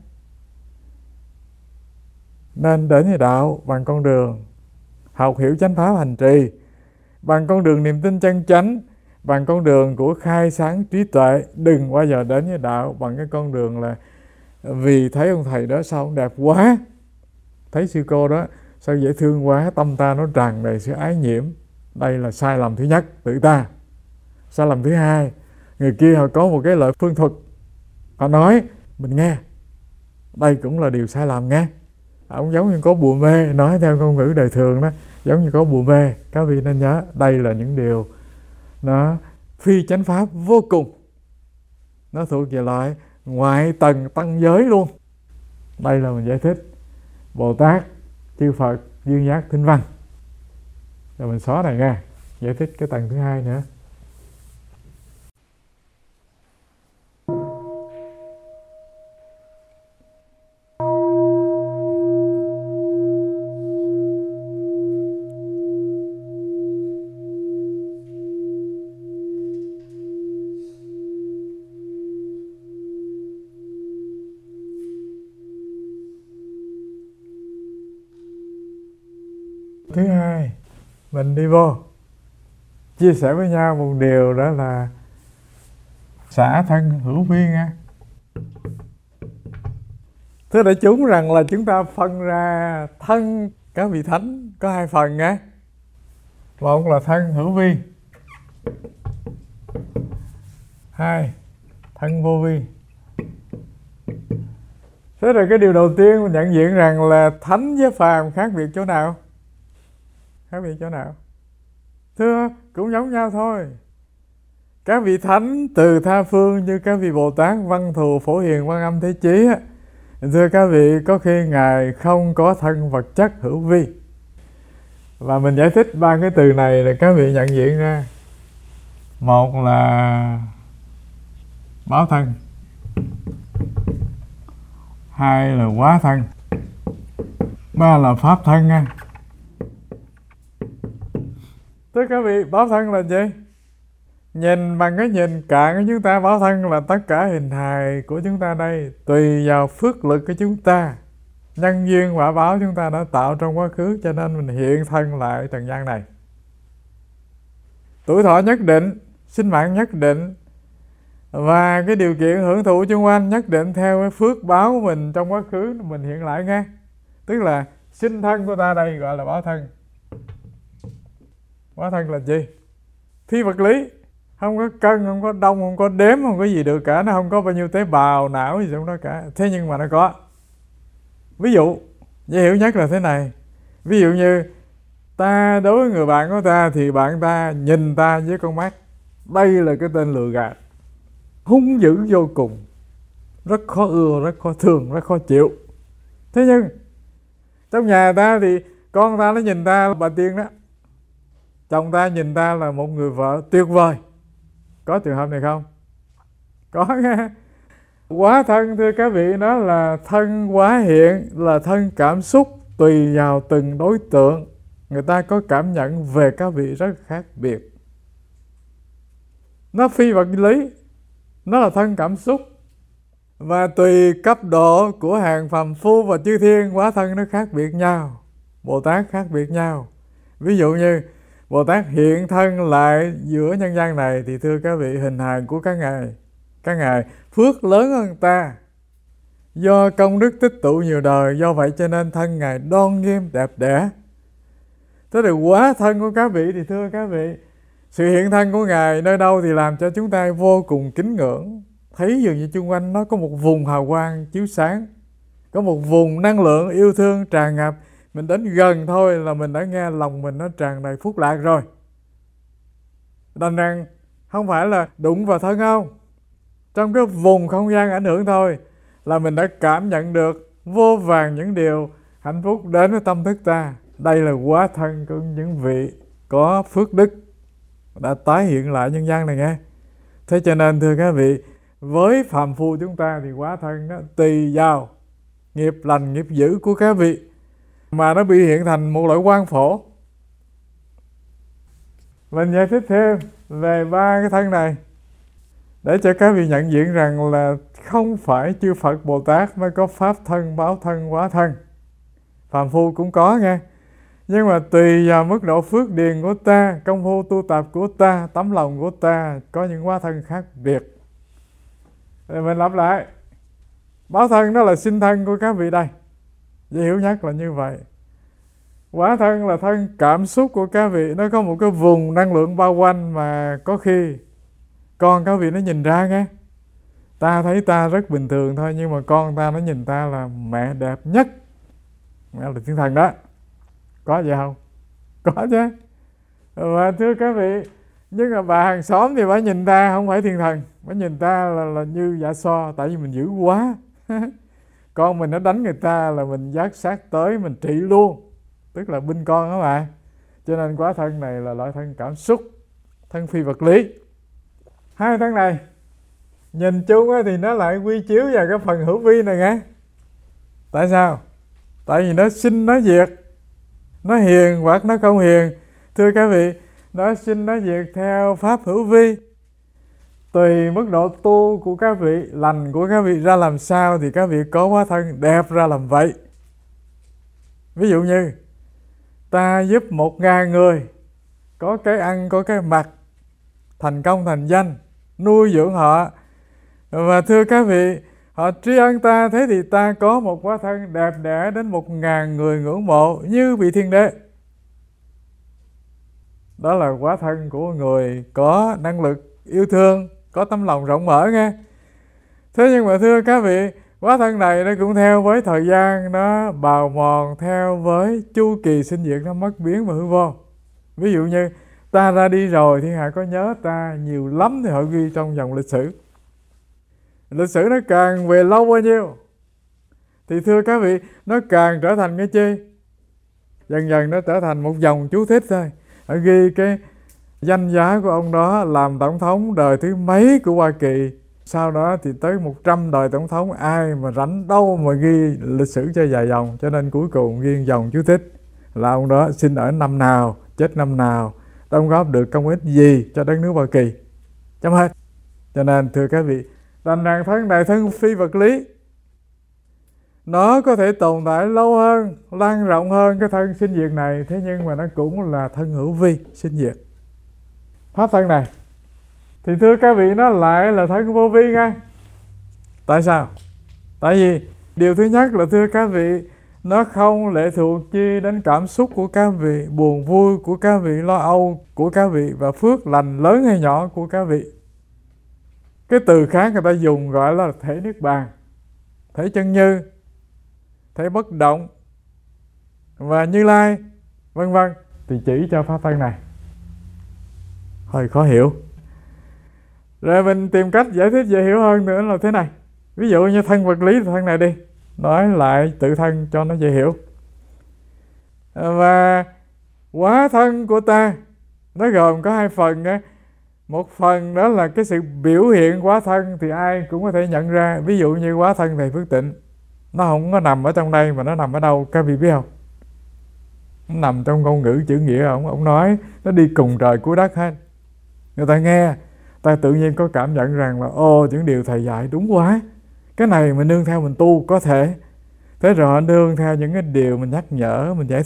Nên đến với đạo bằng con đường học hiểu chánh pháp hành trì, bằng con đường niềm tin chân chánh, bằng con đường của khai sáng trí tuệ. Đừng bao giờ đến với đạo bằng cái con đường là vì thấy ông thầy đó sao ông đẹp quá, thấy sư cô đó sao dễ thương quá, tâm ta nó tràn đầy sự ái nhiễm. Đây là sai lầm thứ nhất, tự ta. Sai lầm thứ hai, người kia họ có một cái lợi phương thuật, họ nói mình nghe, đây cũng là điều sai lầm nghe. Ông giống như có bùa mê, nói theo ngôn ngữ đời thường đó, giống như có bùa mê. Các vị nên nhớ, đây là những điều nó phi chánh pháp vô cùng, nó thuộc về loại ngoại tầng tăng giới luôn. Đây là mình giải thích Bồ Tát, chư Phật, duyên giác, thinh văn. Rồi mình xóa này nghe, giải thích cái tầng thứ hai nữa. Thứ hai, mình đi vô chia sẻ với nhau một điều, đó là xả thân hữu vi nha. Thưa đại chúng rằng là chúng ta phân ra thân các vị thánh có hai phần nha. Một là thân hữu vi, hai thân vô vi. Thế rồi cái điều đầu tiên mình nhận diện rằng là thánh với phàm khác biệt chỗ nào? Khác biệt chỗ nào? Thưa, cũng giống nhau thôi. Các vị thánh từ tha phương như các vị Bồ Tát Văn Thù, Phổ Hiền, Quan Âm, Thế Chí á, thưa các vị, có khi Ngài không có thân vật chất hữu vi. Và mình giải thích ba cái từ này là các vị nhận diện ra. Một là báo thân, hai là quá thân, ba là pháp thân nha. Thưa các vị, báo thân là gì? Nhìn bằng cái nhìn cạn của chúng ta, báo thân là tất cả hình hài của chúng ta đây, tùy vào phước lực của chúng ta, nhân duyên quả báo chúng ta đã tạo trong quá khứ, cho nên mình hiện thân lại trần gian này. Tuổi thọ nhất định, sinh mạng nhất định, và cái điều kiện hưởng thụ chung quanh nhất định theo cái phước báo của mình trong quá khứ mình hiện lại nghe. Tức là sinh thân của ta đây gọi là báo thân. Báo thân là gì? Phi vật lý, không có cân, không có đông, không có đếm, không có gì được cả, nó không có bao nhiêu tế bào não gì trong đó cả. Thế nhưng mà nó có. Ví dụ dễ hiểu nhất là thế này. Ví dụ như ta đối với người bạn của ta thì bạn ta nhìn ta với con mắt, đây là cái tên lừa gạt, hung dữ vô cùng, rất khó ưa, rất khó thương, rất khó chịu. Thế nhưng trong nhà ta thì con ta nó nhìn ta, bà Tiên đó, chồng ta nhìn ta là một người vợ tuyệt vời. Có trường hợp này không? Có nghe. Quá thân thưa các vị, nó là thân quá hiện, là thân cảm xúc, tùy vào từng đối tượng người ta có cảm nhận về các vị rất khác biệt. Nó phi vật lý, nó là thân cảm xúc, và tùy cấp độ của hàng phàm phu và chư thiên, quá thân nó khác biệt nhau. Bồ Tát khác biệt nhau. Ví dụ như Bồ Tát hiện thân lại giữa nhân gian này thì thưa các vị, hình hài của các ngài, các ngài phước lớn hơn ta, do công đức tích tụ nhiều đời, do vậy cho nên thân ngài đoan nghiêm đẹp đẽ. Thế thì quá thân của các vị thì thưa các vị, sự hiện thân của ngài nơi đâu thì làm cho chúng ta vô cùng kính ngưỡng, thấy dường như chung quanh nó có một vùng hào quang chiếu sáng, có một vùng năng lượng yêu thương tràn ngập. Mình đến gần thôi là mình đã nghe lòng mình nó tràn đầy phúc lạc rồi. Đành rằng không phải là đụng vào thân không, trong cái vùng không gian ảnh hưởng thôi là mình đã cảm nhận được vô vàn những điều hạnh phúc đến với tâm thức ta. Đây là quá thân của những vị có phước đức đã tái hiện lại nhân gian này nghe. Thế cho nên thưa các vị, với phàm phu chúng ta thì quá thân nó tùy vào nghiệp lành nghiệp dữ của các vị mà nó bị hiện thành một loại quang phổ. Mình giải thích thêm về ba cái thân này để cho các vị nhận diện rằng là không phải chư Phật Bồ Tát mới có pháp thân, báo thân, quá thân. Phàm phu cũng có nghe, nhưng mà tùy vào mức độ phước điền của ta, công phu tu tập của ta, tấm lòng của ta, có những quá thân khác biệt. Rồi mình lặp lại, báo thân đó là sinh thân của các vị đây, dễ hiểu nhất là như vậy. Quá thân là thân cảm xúc của các vị, nó có một cái vùng năng lượng bao quanh mà có khi con các vị nó nhìn ra nghe. Ta thấy ta rất bình thường thôi, nhưng mà con ta nó nhìn ta là mẹ đẹp nhất, mẹ là thiên thần đó. Có vậy không? Có chứ. Và thưa các vị, nhưng mà bà hàng xóm thì bà nhìn ta không phải thiên thần, bà nhìn ta là, là như dạ so, tại vì mình dữ quá. Con mình nó đánh người ta là mình giác sát tới, mình trị luôn, tức là binh con đó mà. Cho nên quá thân này là loại thân cảm xúc, thân phi vật lý. Hai thân này nhìn chung thì nó lại quy chiếu vào cái phần hữu vi này nghe. Tại sao? Tại vì nó sinh nó diệt, nó hiền hoặc nó không hiền. Thưa các vị, nó sinh nó diệt theo pháp hữu vi. Tùy mức độ tu của các vị, lành của các vị ra làm sao thì các vị có hóa thân đẹp ra làm vậy. Ví dụ như ta giúp một ngàn người có cái ăn, có cái mặc, thành công thành danh, nuôi dưỡng họ. Và thưa các vị, họ tri ân ta, thế thì ta có một hóa thân đẹp đẽ đến một ngàn người ngưỡng mộ như vị thiên đế. Đó là hóa thân của người có năng lực yêu thương, có tấm lòng rộng mở nghe. Thế nhưng mà thưa các vị, hóa thân này nó cũng theo với thời gian, nó bào mòn theo với chu kỳ sinh diệt, nó mất biến và hư vô. Ví dụ như ta ra đi rồi, thiên hạ có nhớ ta nhiều lắm thì họ ghi trong dòng lịch sử. Lịch sử nó càng về lâu bao nhiêu thì thưa các vị, nó càng trở thành cái chi? Dần dần nó trở thành một dòng chú thích thôi. Họ ghi cái danh giá của ông đó làm tổng thống đời thứ mấy của Hoa Kỳ. Sau đó thì tới một trăm đời tổng thống, ai mà rảnh đâu mà ghi lịch sử cho dài dòng. Cho nên cuối cùng ghi dòng chú thích là ông đó sinh ở năm nào, chết năm nào, đóng góp được công ích gì cho đất nước Hoa Kỳ, chấm hết. Cho nên thưa các vị, thành rằng thân này thân phi vật lý, nó có thể tồn tại lâu hơn, lan rộng hơn cái thân sinh diệt này, thế nhưng mà nó cũng là thân hữu vi sinh diệt. Pháp thân này thì thưa các vị, nó lại là thân vô vi nghe. Tại sao? Tại vì điều thứ nhất là thưa các vị, nó không lệ thuộc chi đến cảm xúc của các vị, buồn vui của các vị, lo âu của các vị và phước lành lớn hay nhỏ của các vị. Cái từ khác người ta dùng gọi là thể niết bàn, thể chân như, thể bất động và Như Lai, vân vân, thì chỉ cho pháp thân này. Hơi khó hiểu. Rồi mình tìm cách giải thích dễ hiểu hơn nữa là thế này. Ví dụ như thân vật lý thì thân này đi, nói lại tự thân cho nó dễ hiểu. Và hóa thân của ta nó gồm có hai phần á. Một phần đó là cái sự biểu hiện hóa thân thì ai cũng có thể nhận ra. Ví dụ như hóa thân thầy Phước Tịnh, nó không có nằm ở trong đây mà nó nằm ở đâu, các vị biết không? Nó nằm trong ngôn ngữ chữ nghĩa. Ông, ông nói nó đi cùng trời cuối đất hết. Người ta nghe, ta tự nhiên có cảm nhận rằng là ô, những điều thầy dạy đúng quá, cái này mình nương theo mình tu có thể. Thế rồi nương theo những cái điều mình nhắc nhở, mình giải thích,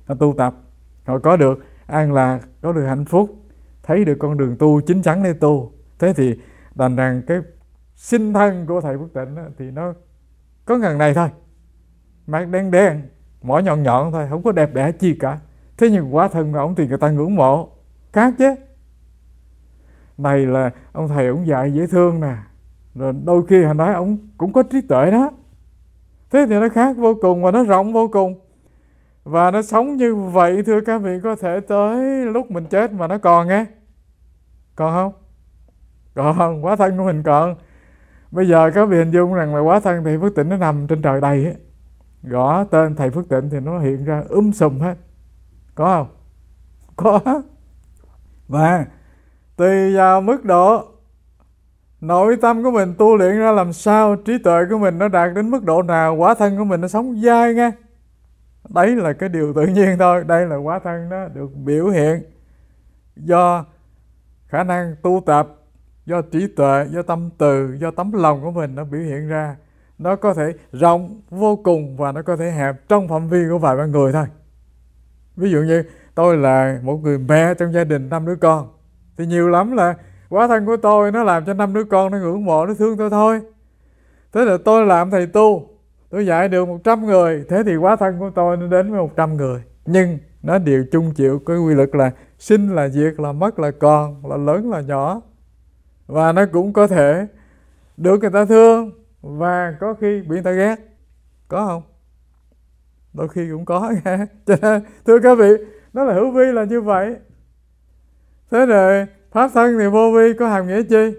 họ tu tập, họ có được an lạc, có được hạnh phúc, thấy được con đường tu chín chắn để tu. Thế thì đành rằng cái sinh thân của thầy Phước Tịnh thì nó có ngần này thôi, mặt đen đen, mỏ nhọn nhọn thôi, không có đẹp đẽ chi cả. Thế nhưng quả thân của ông thì người ta ngưỡng mộ khác chứ. Này là ông thầy ông dạy dễ thương nè, rồi đôi khi hồi nói ông cũng có trí tuệ đó. Thế thì nó khác vô cùng và nó rộng vô cùng. Và nó sống như vậy, thưa các vị, có thể tới lúc mình chết mà nó còn nghe. Còn không? Còn, quả thân của mình còn. Bây giờ các vị hình dung rằng là quả thân thầy Phước Tịnh nó nằm trên trời đầy ấy. Gõ tên thầy Phước Tịnh thì nó hiện ra um sùm hết. Có không? Có. Và tùy vào mức độ nội tâm của mình tu luyện ra làm sao, trí tuệ của mình nó đạt đến mức độ nào, quả thân của mình nó sống dai nghe. Đấy là cái điều tự nhiên thôi. Đây là quả thân nó được biểu hiện do khả năng tu tập, do trí tuệ, do tâm từ, do tấm lòng của mình nó biểu hiện ra. Nó có thể rộng vô cùng và nó có thể hẹp trong phạm vi của vài ba người thôi. Ví dụ như tôi là một người mẹ trong gia đình năm đứa con, thì nhiều lắm là quả thân của tôi nó làm cho năm đứa con nó ngưỡng mộ, nó thương tôi thôi. Thế là tôi làm thầy tu, tôi dạy được một trăm người, thế thì quả thân của tôi nó đến với một trăm người. Nhưng nó đều chung chịu cái quy luật là sinh là diệt, là mất là còn, là lớn là nhỏ. Và nó cũng có thể được người ta thương và có khi bị người ta ghét. Có không? Đôi khi cũng có nghe. Cho nên thưa các vị, nó là hữu vi là như vậy. Thế rồi pháp thân thì vô vi có hàm nghĩa chi?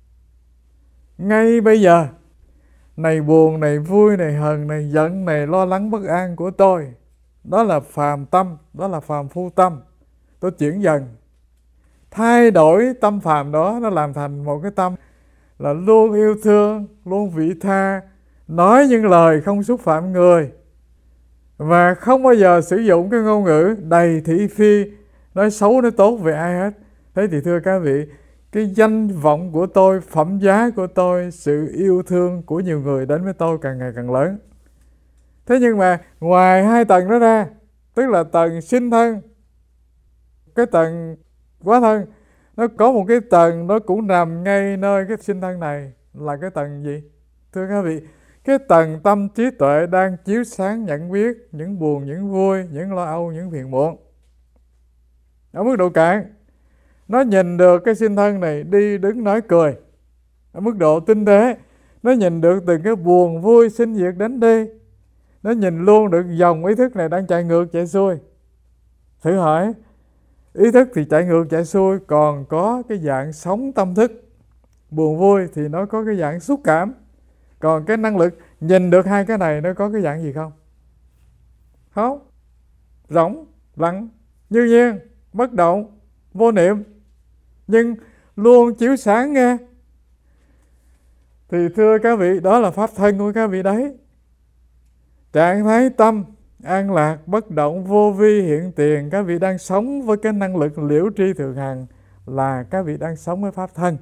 Ngay bây giờ, này buồn, này vui, này hờn, này giận, này lo lắng bất an của tôi, đó là phàm tâm, đó là phàm phu tâm. Tôi chuyển dần, thay đổi tâm phàm đó, nó làm thành một cái tâm là luôn yêu thương, luôn vị tha, nói những lời không xúc phạm người, và không bao giờ sử dụng cái ngôn ngữ đầy thị phi, nói xấu nói tốt về ai hết. Thế thì thưa các vị, cái danh vọng của tôi, phẩm giá của tôi, sự yêu thương của nhiều người đến với tôi càng ngày càng lớn. Thế nhưng mà ngoài hai tầng đó ra, tức là tầng sinh thân, cái tầng quá thân, nó có một cái tầng nó cũng nằm ngay nơi cái sinh thân này, là cái tầng gì? Thưa các vị, cái tầng tâm trí tuệ đang chiếu sáng nhận biết những buồn, những vui, những lo âu, những phiền muộn. Ở mức độ cạn, nó nhìn được cái sinh thân này đi đứng nói cười. Ở mức độ tinh tế, nó nhìn được từng cái buồn vui sinh diệt đến đi. Nó nhìn luôn được dòng ý thức này đang chạy ngược chạy xuôi. Thử hỏi, ý thức thì chạy ngược chạy xuôi, còn có cái dạng sống tâm thức. Buồn vui thì nó có cái dạng xúc cảm. Còn cái năng lực nhìn được hai cái này nó có cái dạng gì không? Không. Rỗng, lặng, như nhiên, bất động, vô niệm, nhưng luôn chiếu sáng nghe. Thì thưa các vị, đó là pháp thân của các vị đấy. Trạng thái tâm an lạc, bất động, vô vi hiện tiền, các vị đang sống với cái năng lực liễu tri thường hằng, là các vị đang sống với pháp thân.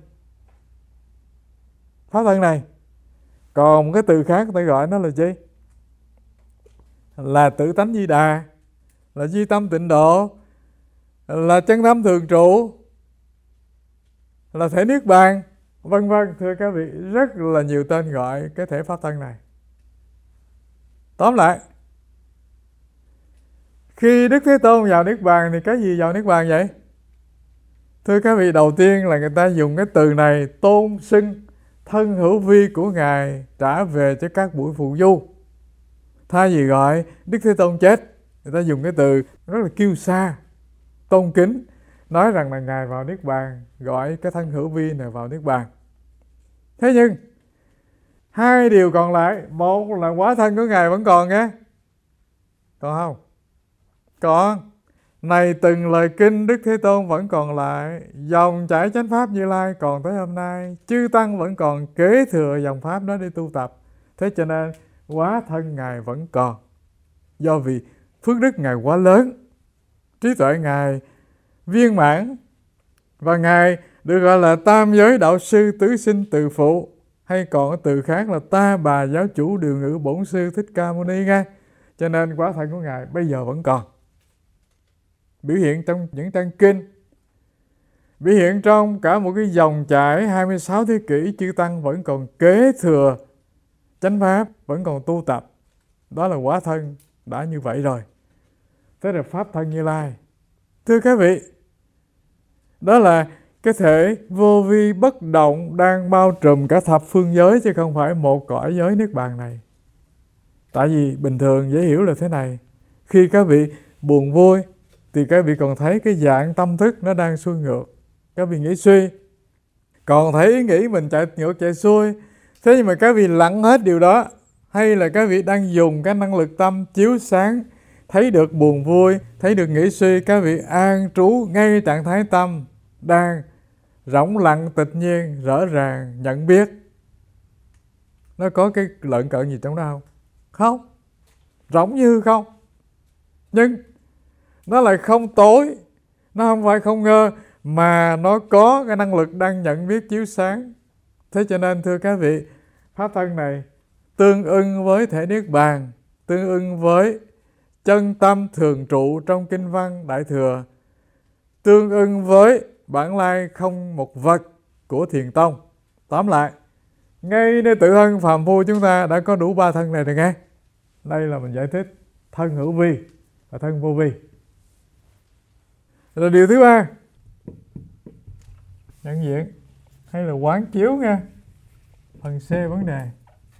Pháp thân này. Còn một cái từ khác tôi gọi nó là gì? Là tự tánh Di Đà, là duy tâm tịnh độ, là chân tâm thường trụ, là thể niết bàn, vân vân. Thưa các vị, rất là nhiều tên gọi cái thể pháp thân này. Tóm lại, khi Đức Thế Tôn vào niết bàn thì cái gì vào niết bàn vậy? Thưa các vị, đầu tiên là người ta dùng cái từ này tôn xưng thân hữu vi của Ngài trả về cho các buổi phụ du. Thay vì gọi Đức Thế Tôn chết, người ta dùng cái từ rất là kiêu sa, tôn kính, nói rằng là Ngài vào niết bàn, gọi cái thân hữu vi này vào niết bàn. Thế nhưng hai điều còn lại, một là hóa thân của Ngài vẫn còn nghe, còn không? Còn. Này từng lời kinh Đức Thế Tôn vẫn còn lại, dòng chảy chánh pháp Như Lai còn tới hôm nay, chư tăng vẫn còn kế thừa dòng pháp đó để tu tập. Thế cho nên hóa thân Ngài vẫn còn, do vì phước đức Ngài quá lớn, trí tuệ Ngài viên mãn, và Ngài được gọi là tam giới đạo sư tứ sinh từ phụ, hay còn cái từ khác là ta bà giáo chủ điều ngữ bổn sư Thích Ca Mâu Ni nghe. Cho nên quả thân của Ngài bây giờ vẫn còn. biểu hiện trong những trang kinh, biểu hiện trong cả một cái dòng chảy hai mươi sáu thế kỷ, chư Tăng vẫn còn kế thừa chánh pháp, vẫn còn tu tập. Đó là quả thân đã như vậy rồi. Thế là Pháp thân Như Lai. Thưa các vị, đó là cái thể vô vi bất động đang bao trùm cả thập phương giới, chứ không phải một cõi giới Niết Bàn này. Tại vì bình thường dễ hiểu là thế này: khi các vị buồn vui thì các vị còn thấy cái dạng tâm thức nó đang xuôi ngược, các vị nghĩ suy, còn thấy ý nghĩ mình chạy ngược chạy xuôi. Thế nhưng mà các vị lặng hết điều đó, hay là các vị đang dùng cái năng lực tâm chiếu sáng, thấy được buồn vui, thấy được nghĩ suy, các vị an trú ngay trạng thái tâm đang rỗng lặng tịch nhiên, rõ ràng nhận biết. Nó có cái lợn cợn gì trong đó không? Không. Rỗng như không. Nhưng nó lại không tối, nó không phải không ngơ, mà nó có cái năng lực đang nhận biết chiếu sáng. Thế cho nên thưa các vị, Pháp thân này tương ưng với thể Niết Bàn, tương ưng với chân tâm thường trụ trong kinh văn Đại Thừa, tương ưng với bản lai không một vật của Thiền Tông. Tóm lại, ngay nơi tự thân phàm phu chúng ta đã có đủ ba thân này rồi nghe. Đây là mình giải thích thân hữu vi và thân vô vi. Rồi điều thứ ba, nhận diện hay là quán chiếu nha. Phần C vấn đề.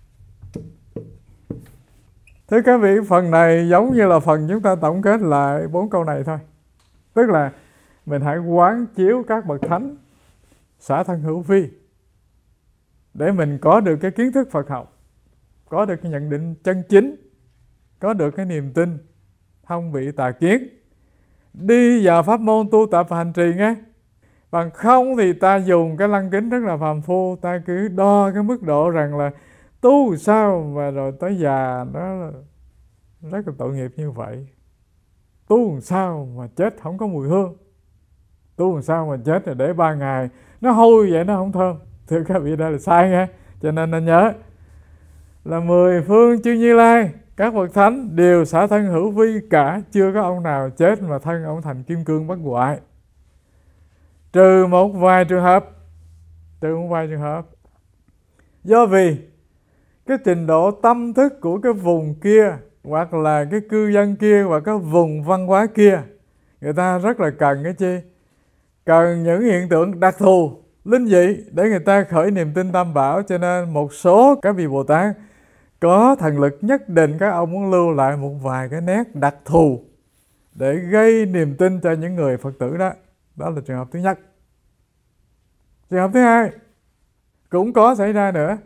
Thưa các vị, phần này giống như là phần chúng ta tổng kết lại bốn câu này thôi. Tức là mình hãy quán chiếu các bậc thánh xả thân hữu vi để mình có được cái kiến thức Phật học, có được cái nhận định chân chính, có được cái niềm tin không bị tà kiến, đi vào pháp môn tu tập và hành trì nghe. Bằng không thì ta dùng cái lăng kính rất là phàm phu, ta cứ đo cái mức độ rằng là tu sao mà rồi tới già nó rất là tội nghiệp như vậy. Tu sao mà chết không có mùi hương, tu sao mà chết rồi để ba ngày nó hôi vậy, nó không thơm. Thưa các vị, đây là sai nghe. Cho nên nên nhớ là mười phương chư Như Lai, các bậc thánh đều xả thân hữu vi cả, chưa có ông nào chết mà thân ông thành kim cương bất hoại, trừ một vài trường hợp, trừ một vài trường hợp. Do vì cái trình độ tâm thức của cái vùng kia, hoặc là cái cư dân kia, hoặc cái vùng văn hóa kia, người ta rất là cần cái chi? Cần những hiện tượng đặc thù, linh dị để người ta khởi niềm tin Tam Bảo. Cho nên một số các vị Bồ Tát có thần lực nhất định, các ông muốn lưu lại một vài cái nét đặc thù để gây niềm tin cho những người Phật tử đó. Đó là trường hợp thứ nhất. Trường hợp thứ hai cũng có xảy ra nữa,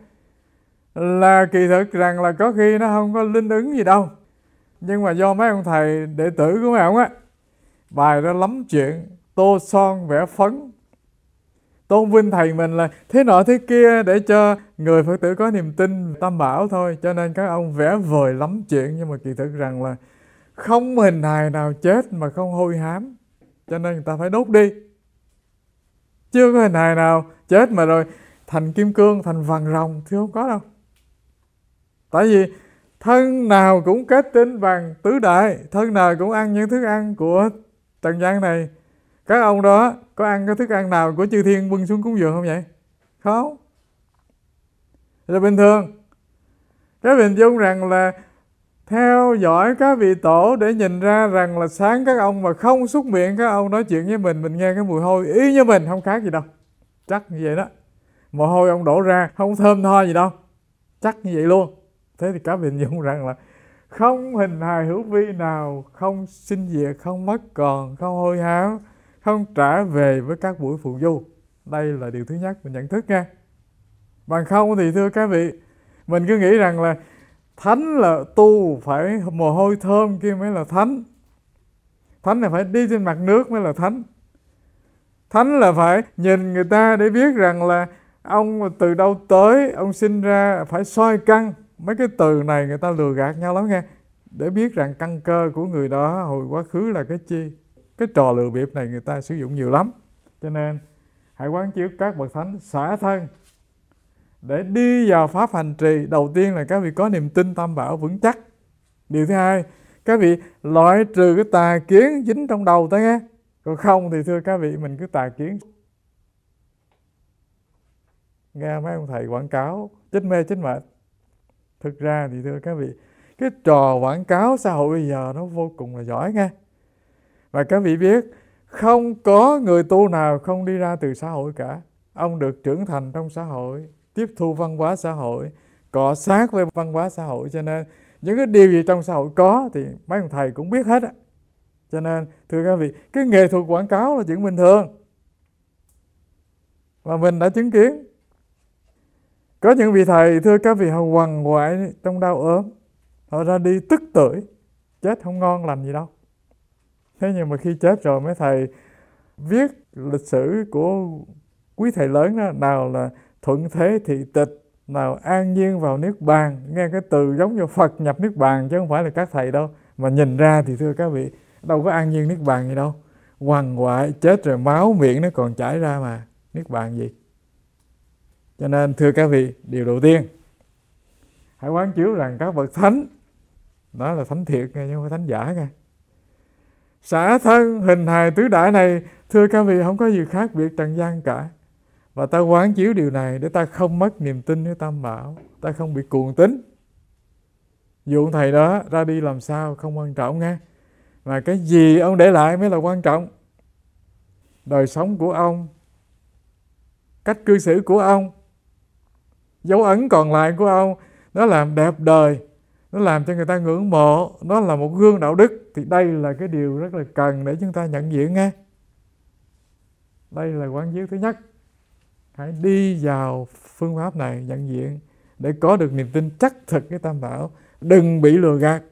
là kỳ thực rằng là có khi nó không có linh ứng gì đâu, nhưng mà do mấy ông thầy đệ tử của mấy ông á bài ra lắm chuyện, tô son vẽ phấn, tôn vinh thầy mình là thế nọ thế kia để cho người Phật tử có niềm tin Tam Bảo thôi. Cho nên các ông vẽ vời lắm chuyện, nhưng mà kỳ thực rằng là không hình hài nào chết mà không hôi hám, cho nên người ta phải đốt đi. Chưa có hình hài nào chết mà rồi thành kim cương, thành vàng rồng, thì không có đâu. Tại vì thân nào cũng kết tinh bằng tứ đại, thân nào cũng ăn những thức ăn của trần gian này. Các ông đó có ăn cái thức ăn nào của chư thiên bưng xuống cúng dường không vậy? Không. Rồi bình thường cái hình dung rằng là theo dõi các vị tổ để nhìn ra rằng là sáng các ông mà không xúc miệng, các ông nói chuyện với mình, mình nghe cái mùi hôi y như mình, không khác gì đâu. Chắc như vậy đó. Mồ hôi ông đổ ra không thơm tho gì đâu, chắc như vậy luôn. Thế thì các vị hình dung rằng là không hình hài hữu vi nào không sinh diệt, không mất còn, không hôi hám, không trả về với các buổi phù du. Đây là điều thứ nhất mình nhận thức nha. Bằng không thì thưa các vị, mình cứ nghĩ rằng là thánh là tu phải mồ hôi thơm kia mới là thánh, thánh là phải đi trên mặt nước mới là thánh, thánh là phải nhìn người ta để biết rằng là ông từ đâu tới, ông sinh ra phải soi căn. Mấy cái từ này người ta lừa gạt nhau lắm nghe, để biết rằng căn cơ của người đó hồi quá khứ là cái chi. Cái trò lừa bịp này người ta sử dụng nhiều lắm. Cho nên hãy quán chiếu các bậc thánh xả thân để đi vào pháp hành trì. Đầu tiên là các vị có niềm tin Tam Bảo vững chắc. Điều thứ hai, các vị loại trừ cái tà kiến dính trong đầu ta nghe. Còn không thì thưa các vị, mình cứ tà kiến. Nghe mấy ông thầy quảng cáo chết mê chết mệt. Thực ra thì thưa các vị, cái trò quảng cáo xã hội bây giờ nó vô cùng là giỏi nghe. Và các vị biết, không có người tu nào không đi ra từ xã hội cả. Ông được trưởng thành trong xã hội, tiếp thu văn hóa xã hội, cọ sát với văn hóa xã hội. Cho nên những cái điều gì trong xã hội có thì mấy ông thầy cũng biết hết á. Cho nên thưa các vị, cái nghệ thuật quảng cáo là chuyện bình thường. Và mình đã chứng kiến. Có những vị thầy thưa các vị, họ quằn quại trong đau ốm, họ ra đi tức tưởi, chết không ngon lành gì đâu. Thế nhưng mà khi chết rồi mấy thầy viết lịch sử của quý thầy lớn đó, nào là thuận thế thị tịch, nào an nhiên vào niết bàn. Nghe cái từ giống như Phật nhập niết bàn chứ không phải là các thầy đâu. Mà nhìn ra thì thưa các vị, đâu có an nhiên niết bàn gì đâu. Quằn quại chết rồi máu miệng nó còn chảy ra mà, niết bàn gì. Cho nên thưa các vị, điều đầu tiên hãy quán chiếu rằng các bậc thánh đó là thánh thiệt chứ không phải thánh giả nha. Xả thân hình hài tứ đại này thưa các vị không có gì khác biệt trần gian cả. Và ta quán chiếu điều này để ta không mất niềm tin với Tam Bảo, ta không bị cuồng tín. Dù ông thầy đó ra đi làm sao không quan trọng nha, mà cái gì ông để lại mới là quan trọng. Đời sống của ông, cách cư xử của ông, dấu ấn còn lại của ông, nó làm đẹp đời, nó làm cho người ta ngưỡng mộ, nó là một gương đạo đức. Thì đây là cái điều rất là cần để chúng ta nhận diện nghe. Đây là quán chiếu thứ nhất. Hãy đi vào phương pháp này nhận diện để có được niềm tin chắc thực với Tam Bảo, đừng bị lừa gạt.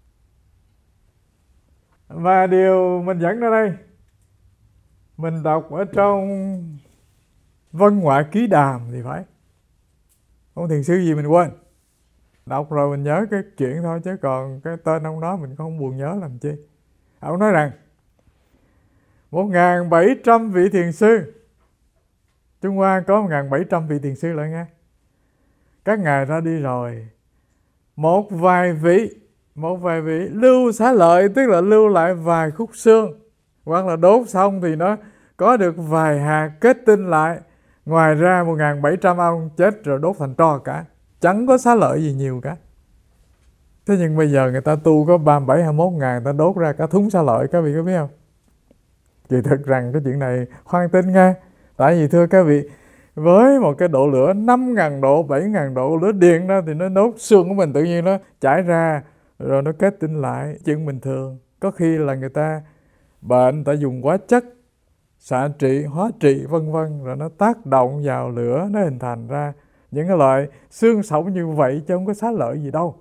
Và điều mình dẫn ra đây, mình đọc ở trong Vân Ngoại Ký Đàm thì phải. Ông thiền sư gì mình quên. Đọc rồi mình nhớ cái chuyện thôi, chứ còn cái tên ông đó mình không buồn nhớ làm chi. Ông nói rằng một nghìn bảy trăm vị thiền sư, Trung Hoa có một nghìn bảy trăm vị thiền sư lại nghe. Các ngài ra đi rồi, một vài vị Một vài vị lưu xá lợi, tức là lưu lại vài khúc xương, hoặc là đốt xong thì nó có được vài hạt kết tinh lại. Ngoài ra một nghìn bảy trăm ông chết rồi đốt thành tro cả, chẳng có xá lợi gì nhiều cả. Thế nhưng bây giờ người ta tu có ba mươi bảy, hai mươi mốt ngàn, người ta đốt ra cả thúng xá lợi, các vị có biết không? Thì thực rằng cái chuyện này khoan tin nghe. Tại vì thưa các vị, với một cái độ lửa năm nghìn độ, bảy nghìn độ lửa điện đó, thì nó đốt xương của mình tự nhiên nó chảy ra, rồi nó kết tinh lại, chuyện bình thường. Có khi là người ta bệnh, ta dùng hóa chất xạ trị, hóa trị vân vân, rồi nó tác động vào lửa, nó hình thành ra những cái loại xương sống như vậy, chứ không có xá lợi gì đâu.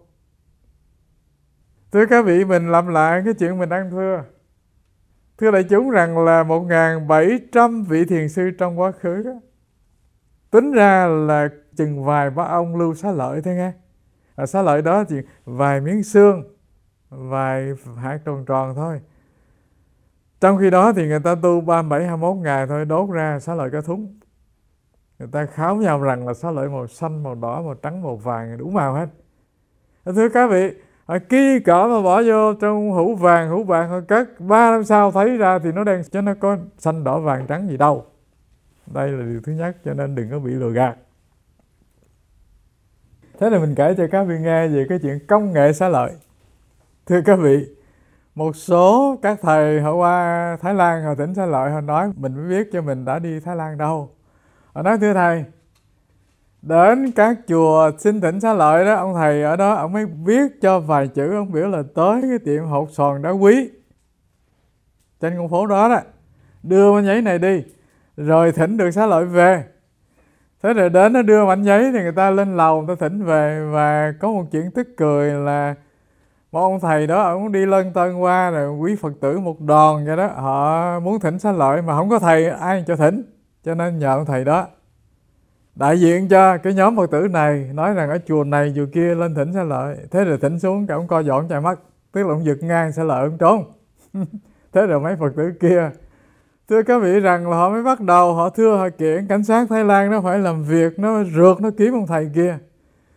Thưa các vị, mình làm lại cái chuyện mình đang thưa. Thưa đại chúng rằng là một nghìn bảy trăm vị thiền sư trong quá khứ đó, tính ra là chừng vài ba ông lưu xá lợi thôi nghe. Và xá lợi đó chỉ vài miếng xương, vài hạt tròn tròn thôi. Trong khi đó thì người ta tu ba mươi bảy, hai mươi mốt ngày thôi, đốt ra xá lợi cả thúng. Người ta kháo nhau rằng là xá lợi màu xanh, màu đỏ, màu trắng, màu vàng, đủ màu hết. Thưa các vị, họ ký cỡ mà bỏ vô trong hũ vàng, hũ bạc họ cất, ba năm sau thấy ra thì nó đen, chứ nó có xanh đỏ vàng trắng gì đâu. Đây là điều thứ nhất, cho nên đừng có bị lừa gạt. Thế là mình kể cho các vị nghe về cái chuyện công nghệ xá lợi. Thưa các vị, một số các thầy họ qua Thái Lan, họ thỉnh xá lợi, họ nói mình mới biết cho mình đã đi Thái Lan đâu. Họ nói thưa thầy, đến các chùa xin thỉnh xá lợi đó, ông thầy ở đó ông mới viết cho vài chữ, ông biểu là tới cái tiệm hột xoàn đá quý trên con phố đó đó, đưa bánh giấy này đi, rồi thỉnh được xá lợi về. Thế rồi đến nó đưa bánh giấy thì người ta lên lầu, người ta thỉnh về. Và có một chuyện tức cười là một ông thầy đó, ông đi lân tân qua rồi quý Phật tử một đoàn vậy đó, họ muốn thỉnh xá lợi mà không có thầy ai cho thỉnh, cho nên nhờ ông thầy đó đại diện cho cái nhóm Phật tử này, nói rằng ở chùa này chùa kia lên thỉnh xá lợi. Thế rồi thỉnh xuống, cả ông co dọn chạy mất, tức là ông giật ngang xá lợi, ông trốn. Thế rồi mấy Phật tử kia, thưa các vị rằng là họ mới bắt đầu, họ thưa họ kiện cảnh sát Thái Lan nó phải làm việc, nó rượt, nó kiếm ông thầy kia.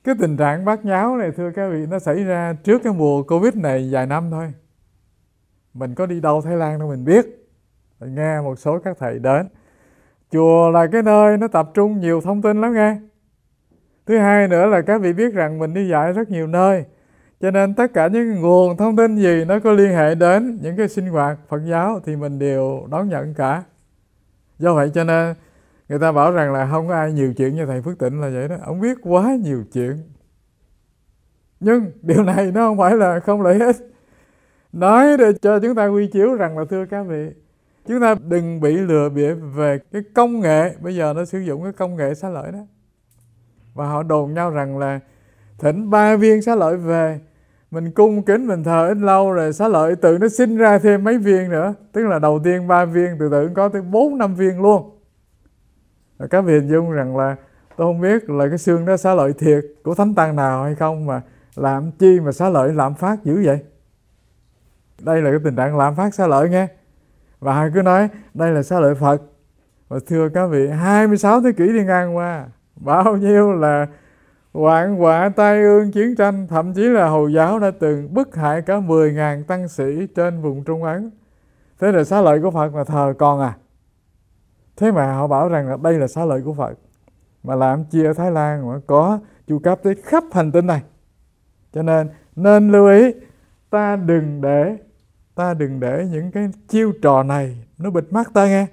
Cái tình trạng bát nháo này thưa các vị, nó xảy ra trước cái mùa Covid này vài năm thôi. Mình có đi đâu Thái Lan đâu mình biết. Mình nghe một số các thầy đến. Chùa là cái nơi nó tập trung nhiều thông tin lắm nghe. Thứ hai nữa là các vị biết rằng mình đi dạy rất nhiều nơi. Cho nên tất cả những nguồn thông tin gì nó có liên hệ đến những cái sinh hoạt Phật giáo thì mình đều đón nhận cả. Do vậy cho nên người ta bảo rằng là không có ai nhiều chuyện như thầy Phước Tịnh là vậy đó. Ông biết quá nhiều chuyện. Nhưng điều này nó không phải là không lợi ích. Nói để cho chúng ta quy chiếu rằng là thưa các vị, chúng ta đừng bị lừa bịp về cái công nghệ. Bây giờ nó sử dụng cái công nghệ xá lợi đó. Và họ đồn nhau rằng là thỉnh ba viên xá lợi về, mình cung kính mình thờ ít lâu rồi xá lợi tự nó sinh ra thêm mấy viên nữa. Tức là đầu tiên ba viên, từ từ có tới bốn năm viên luôn. Và các vị hình dung rằng là tôi không biết là cái xương đó xá lợi thiệt của thánh tăng nào hay không, mà làm chi mà xá lợi lạm phát dữ vậy. Đây là cái tình trạng lạm phát xá lợi nghe. Và hai cứ nói đây là xá lợi Phật. Và thưa các vị, hai mươi sáu thế kỷ đi ngang qua, bao nhiêu là hoạn họa, tai ương, chiến tranh, thậm chí là Hồi giáo đã từng bức hại cả mười nghìn tăng sĩ trên vùng Trung Ấn. Thế là xá lợi của Phật mà thờ còn à? Thế mà họ bảo rằng là đây là xá lợi của Phật. Mà làm chi ở Thái Lan mà có chu cấp tới khắp hành tinh này. Cho nên nên lưu ý, ta đừng để ta đừng để những cái chiêu trò này nó bịt mắt ta nghe.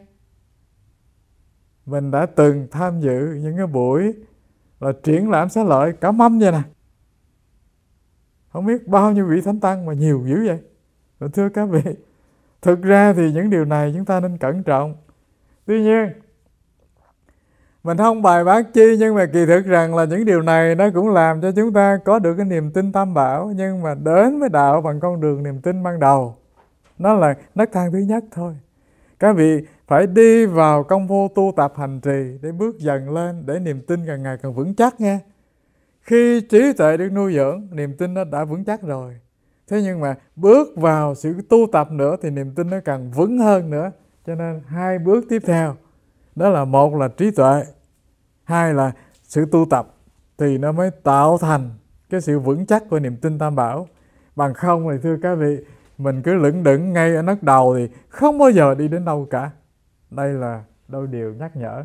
Mình đã từng tham dự những cái buổi là triển lãm xá lợi cả mâm vậy nè. Không biết bao nhiêu vị thánh tăng mà nhiều dữ vậy. Và thưa các vị, thực ra thì những điều này chúng ta nên cẩn trọng. Tuy nhiên, mình không bài bác chi, nhưng mà kỳ thực rằng là những điều này nó cũng làm cho chúng ta có được cái niềm tin Tam Bảo. Nhưng mà đến với đạo bằng con đường niềm tin ban đầu, nó là nấc thang thứ nhất thôi. Các vị phải đi vào công phu tu tập hành trì để bước dần lên, để niềm tin càng ngày càng vững chắc nghe. Khi trí tuệ được nuôi dưỡng, niềm tin nó đã vững chắc rồi. Thế nhưng mà bước vào sự tu tập nữa thì niềm tin nó càng vững hơn nữa. Cho nên hai bước tiếp theo, đó là một là trí tuệ, hai là sự tu tập, thì nó mới tạo thành cái sự vững chắc của niềm tin Tam Bảo. Bằng không thì thưa các vị, mình cứ lững đững ngay ở nấc đầu thì không bao giờ đi đến đâu cả. Đây là đôi điều nhắc nhở.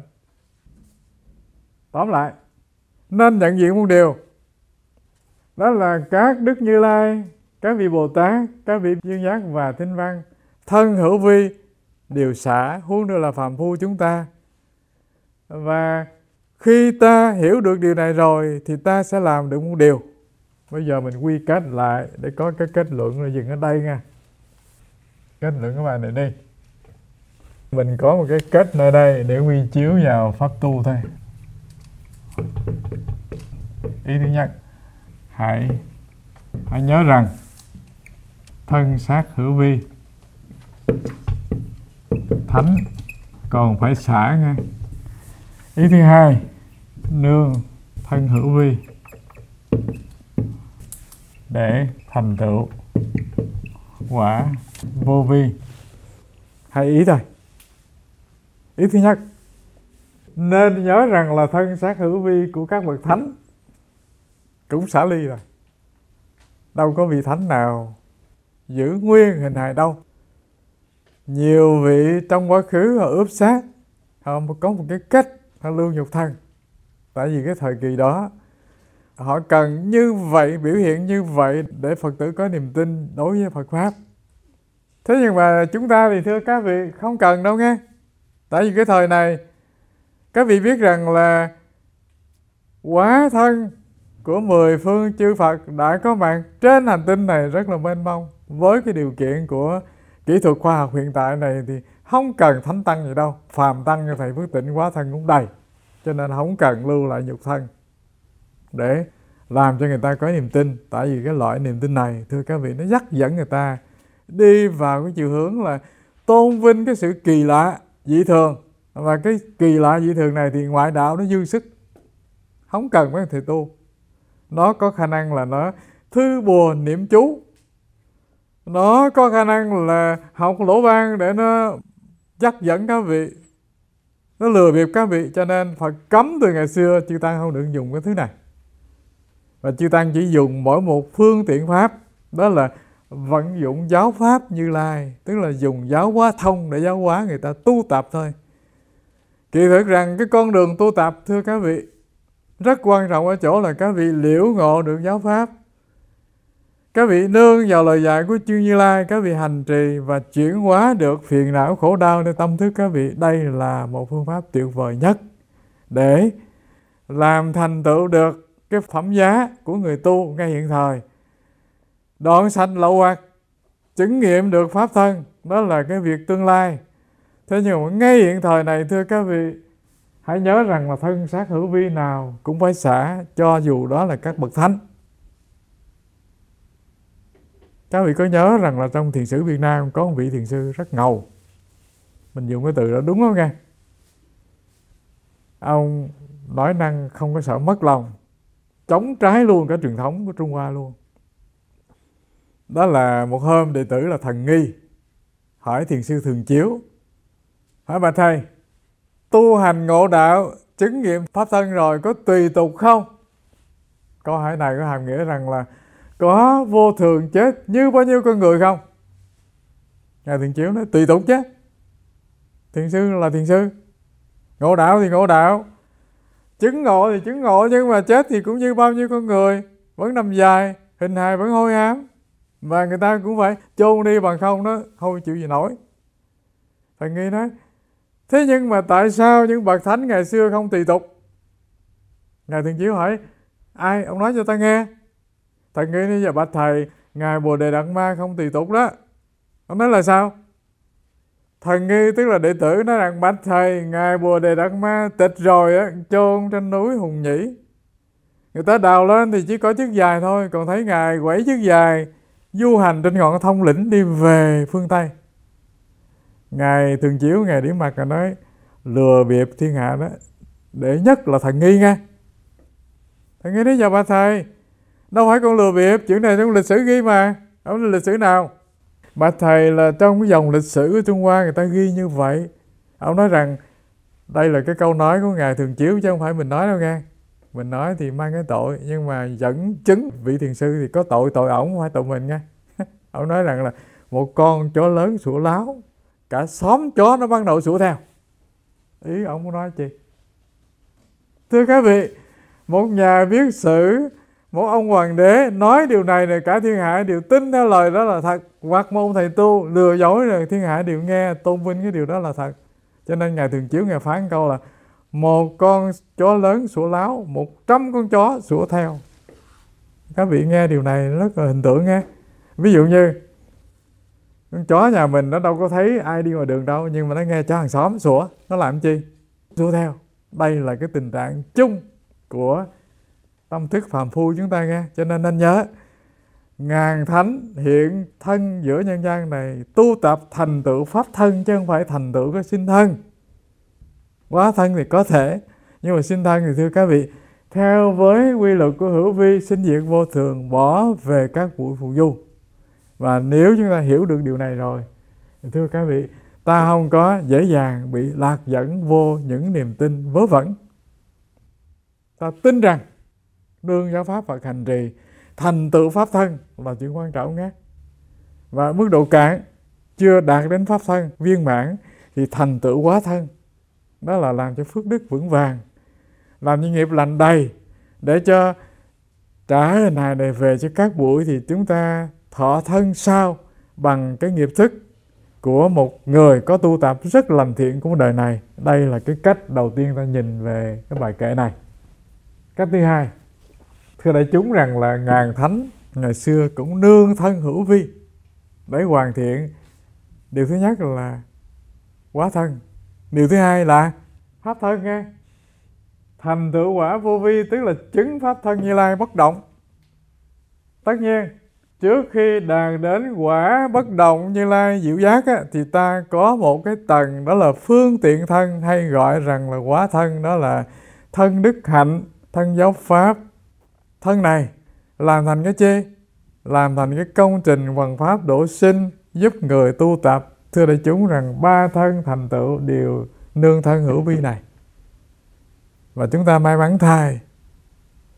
Tóm lại, nên nhận diện một điều, đó là các Đức Như Lai, các vị Bồ Tát, các vị Dương Giác và Tinh Văn, thân hữu vi đều xả, huống nữa là phàm phu chúng ta. Và khi ta hiểu được điều này rồi thì ta sẽ làm được một điều. Bây giờ mình quy kết lại để có cái kết luận rồi dừng ở đây nha. Kết luận các bạn này đi. Mình có một cái kết nơi đây để quy chiếu vào pháp tu thôi. Ý thứ nhất, hãy hãy nhớ rằng thân xác hữu vi, thánh còn phải xả nghe. Ý thứ hai, nương thân hữu vi để thành tựu quả vô vi. Hai ý thôi. Ý thứ nhất, nên nhớ rằng là thân xác hữu vi của các bậc thánh cũng xả ly rồi. Đâu có vị thánh nào giữ nguyên hình hài đâu. Nhiều vị trong quá khứ họ ướp xác, họ có một cái cách họ lưu nhục thân. Tại vì cái thời kỳ đó họ cần như vậy, biểu hiện như vậy để Phật tử có niềm tin đối với Phật Pháp. Thế nhưng mà chúng ta thì thưa các vị không cần đâu nghe. Tại vì cái thời này các vị biết rằng là hóa thân của mười phương chư Phật đã có mặt trên hành tinh này rất là mênh mông. Với cái điều kiện của kỹ thuật khoa học hiện tại này thì không cần thánh tăng gì đâu. Phàm tăng như thầy Phước Tịnh hóa thân cũng đầy. Cho nên không cần lưu lại nhục thân để làm cho người ta có niềm tin. Tại vì cái loại niềm tin này thưa các vị, nó dắt dẫn người ta đi vào cái chiều hướng là tôn vinh cái sự kỳ lạ, dị thường. Và cái kỳ lạ dị thường này thì ngoại đạo nó dư sức, không cần mấy thầy tu. Nó có khả năng là nó thư bùa niệm chú, nó có khả năng là học lỗ ban để nó dắt dẫn các vị, nó lừa bịp các vị. Cho nên Phật cấm từ ngày xưa chư tăng không được dùng cái thứ này. Và chư Tăng chỉ dùng mỗi một phương tiện pháp, đó là vận dụng giáo pháp Như Lai, tức là dùng giáo hóa thông để giáo hóa người ta tu tập thôi. Kỳ thực rằng cái con đường tu tập, thưa các vị, rất quan trọng ở chỗ là các vị liễu ngộ được giáo pháp. Các vị nương vào lời dạy của chư Như Lai, các vị hành trì và chuyển hóa được phiền não khổ đauในtâm thức các vị. Đây là một phương pháp tuyệt vời nhất để làm thành tựu được cái phẩm giá của người tu ngay hiện thời. Đoạn sanh lậu hoặc, chứng nghiệm được pháp thân, đó là cái việc tương lai. Thế nhưng mà ngay hiện thời này, thưa các vị, hãy nhớ rằng là thân xác hữu vi nào cũng phải xả, cho dù đó là các bậc thánh. Các vị có nhớ rằng là trong thiền sử Việt Nam có một vị thiền sư rất ngầu. Mình dùng cái từ đó đúng không nghe? Ông nói năng không có sợ mất lòng, chống trái luôn cả truyền thống của Trung Hoa luôn. Đó là một hôm đệ tử là Thần Nghi hỏi thiền sư Thường Chiếu, hỏi bà thầy, tu hành ngộ đạo, chứng nghiệm pháp thân rồi có tùy tục không? Câu hỏi này có hàm nghĩa rằng là có vô thường chết như bao nhiêu con người không? Ngài Thường Chiếu nói tùy tục chứ. Thiền sư là thiền sư, ngộ đạo thì ngộ đạo, chứng ngộ thì chứng ngộ, nhưng mà chết thì cũng như bao nhiêu con người, vẫn nằm dài, hình hài vẫn hôi ám, và người ta cũng phải chôn đi, bằng không nó không chịu gì nổi. Thần Nghi nói, thế nhưng mà tại sao những bậc thánh ngày xưa không tùy tục? Ngài Thường Chiếu hỏi, ai? Ông nói cho ta nghe. Thần Nghi nói, giờ bạch thầy, Ngài Bồ Đề Đạt Ma không tùy tục đó. Ông nói là sao? Thần Nghi tức là đệ tử nói rằng, bạch thầy, Ngài Bồ Đề Đạt Ma tịch rồi á, chôn trên núi Hùng Nhĩ. Người ta đào lên thì chỉ có chiếc dài thôi, còn thấy Ngài quẩy chiếc dài du hành trên ngọn Thông Lĩnh đi về phương Tây. Ngài Thường Chiếu, Ngài điểm mặt là nói, lừa bịp thiên hạ đó. Đệ nhất là Thần Nghi nghe. Thần Nghi nói, giờ bà thầy, đâu phải con lừa bịp, chuyện này trong lịch sử ghi mà. Ông là lịch sử nào? Bà thầy, là trong cái dòng lịch sử của Trung Hoa người ta ghi như vậy. Ông nói rằng đây là cái câu nói của Ngài Thường Chiếu chứ không phải mình nói đâu nghe. Mình nói thì mang cái tội, nhưng mà dẫn chứng vị thiền sư thì có tội, tội ổng không phải tội mình nghe. Ông nói rằng là một con chó lớn sủa láo, cả xóm chó nó bắt đầu sủa theo. Ý ông muốn nói gì? Thưa các vị, một nhà viết sử, một ông hoàng đế nói điều này này cả thiên hạ đều tin theo lời đó là thật, hoặc một thầy tu lừa dối rồi thiên hạ đều nghe tôn vinh cái điều đó là thật. Cho nên Ngài Thường Chiếu Ngài phán câu là một con chó lớn sủa láo, một trăm con chó sủa theo. Các vị nghe điều này rất là hình tượng nghe. Ví dụ như con chó nhà mình nó đâu có thấy ai đi ngoài đường đâu, nhưng mà nó nghe chó hàng xóm sủa, nó làm chi? Sủa theo. Đây là cái tình trạng chung của tâm thức phàm phu chúng ta nghe. Cho nên nên nhớ, ngàn thánh hiện thân giữa nhân gian này tu tập thành tựu pháp thân, chứ không phải thành tựu cái sinh thân. Quá thân thì có thể, nhưng mà sinh thân thì thưa các vị, theo với quy luật của hữu vi sinh diệt vô thường, bỏ về các bụi phù du. Và nếu chúng ta hiểu được điều này rồi, thưa các vị, ta không có dễ dàng bị lạc dẫn vô những niềm tin vớ vẩn. Ta tin rằng nương giáo pháp và hành trì thành tựu pháp thân là chuyện quan trọng nhé. Và mức độ cạn chưa đạt đến pháp thân viên mãn thì thành tựu quá thân, đó là làm cho phước đức vững vàng, làm những nghiệp lành đầy, để cho trả hình hài này về cho các bụi thì chúng ta thọ thân sau bằng cái nghiệp thức của một người có tu tập rất lành thiện của đời này. Đây là cái cách đầu tiên ta nhìn về cái bài kệ này. Cách thứ hai, thưa đại chúng rằng là ngàn thánh ngày xưa cũng nương thân hữu vi để hoàn thiện. Điều thứ nhất là quá thân, điều thứ hai là pháp thân nghe. Thành tựu quả vô vi tức là chứng pháp thân Như Lai bất động. Tất nhiên trước khi đạt đến quả bất động Như Lai diệu giác á, thì ta có một cái tầng đó là phương tiện thân, hay gọi rằng là quá thân, đó là thân đức hạnh, thân giáo pháp. Thân này làm thành cái chi? Làm thành cái công trình hoằng pháp độ sinh, giúp người tu tập. Thưa đại chúng rằng ba thân thành tựu đều nương thân hữu vi này. Và chúng ta may mắn thay,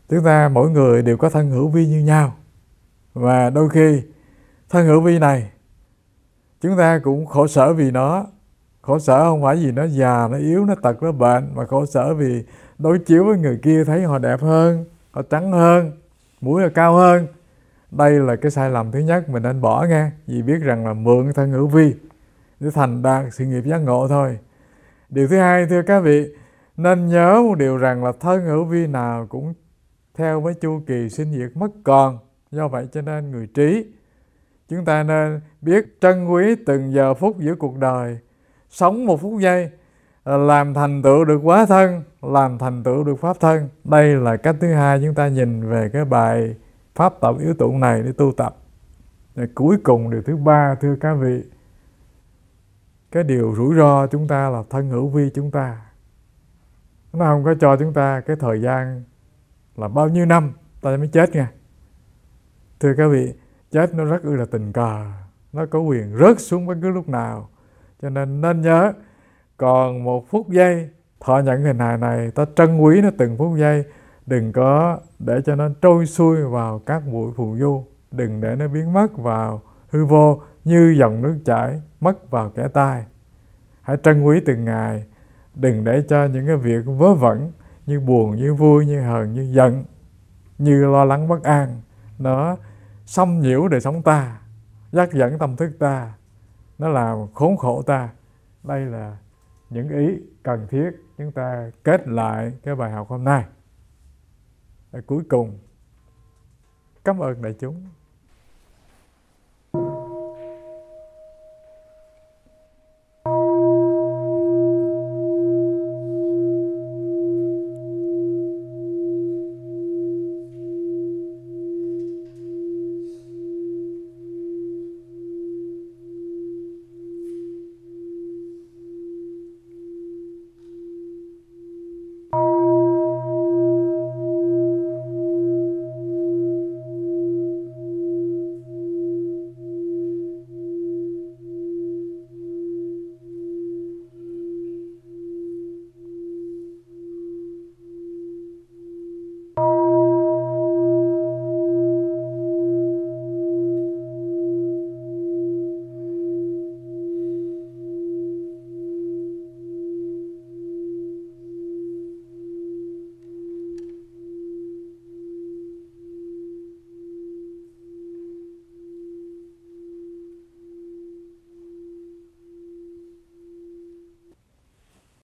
Chúng ta mỗi người đều có thân hữu vi như nhau, và đôi khi thân hữu vi này chúng ta cũng khổ sở vì nó. Khổ sở không phải vì nó già, nó yếu, nó tật, nó bệnh, mà khổ sở vì đối chiếu với người kia thấy họ đẹp hơn, họ trắng hơn, mũi họ cao hơn. Đây là cái sai lầm thứ nhất mình nên bỏ nghe, vì biết rằng là mượn thân hữu vi để thành đạt sự nghiệp giác ngộ thôi. Điều thứ hai, thưa các vị, nên nhớ một điều rằng là thân hữu vi nào cũng theo với chu kỳ sinh diệt mất còn. Do vậy cho nên người trí, chúng ta nên biết trân quý từng giờ phút giữa cuộc đời, sống một phút giây, làm thành tựu được hóa thân, làm thành tựu được pháp thân. Đây là cách thứ hai chúng ta nhìn về cái bài pháp tập yếu tụng này để tu tập. Và cuối cùng điều thứ ba, thưa các vị, cái điều rủi ro chúng ta là thân hữu vi chúng ta, nó không có cho chúng ta cái thời gian là bao nhiêu năm ta mới chết nha. Thưa các vị, chết nó rất ư là tình cờ, nó có quyền rớt xuống bất cứ lúc nào. Cho nên nên nhớ, còn một phút giây thọ nhận hình hài này, ta trân quý nó từng phút giây. Đừng có để cho nó trôi xuôi vào các bụi phù du, đừng để nó biến mất vào hư vô như dòng nước chảy mất vào kẻ tai. Hãy trân quý từng ngày, đừng để cho những cái việc vớ vẩn như buồn, như vui, như hờn, như giận, như lo lắng bất an, nó xâm nhiễu đời sống ta, dắt dẫn tâm thức ta, nó làm khốn khổ ta. Đây là những ý cần thiết chúng ta kết lại cái bài học hôm nay. Và cuối cùng, cảm ơn đại chúng.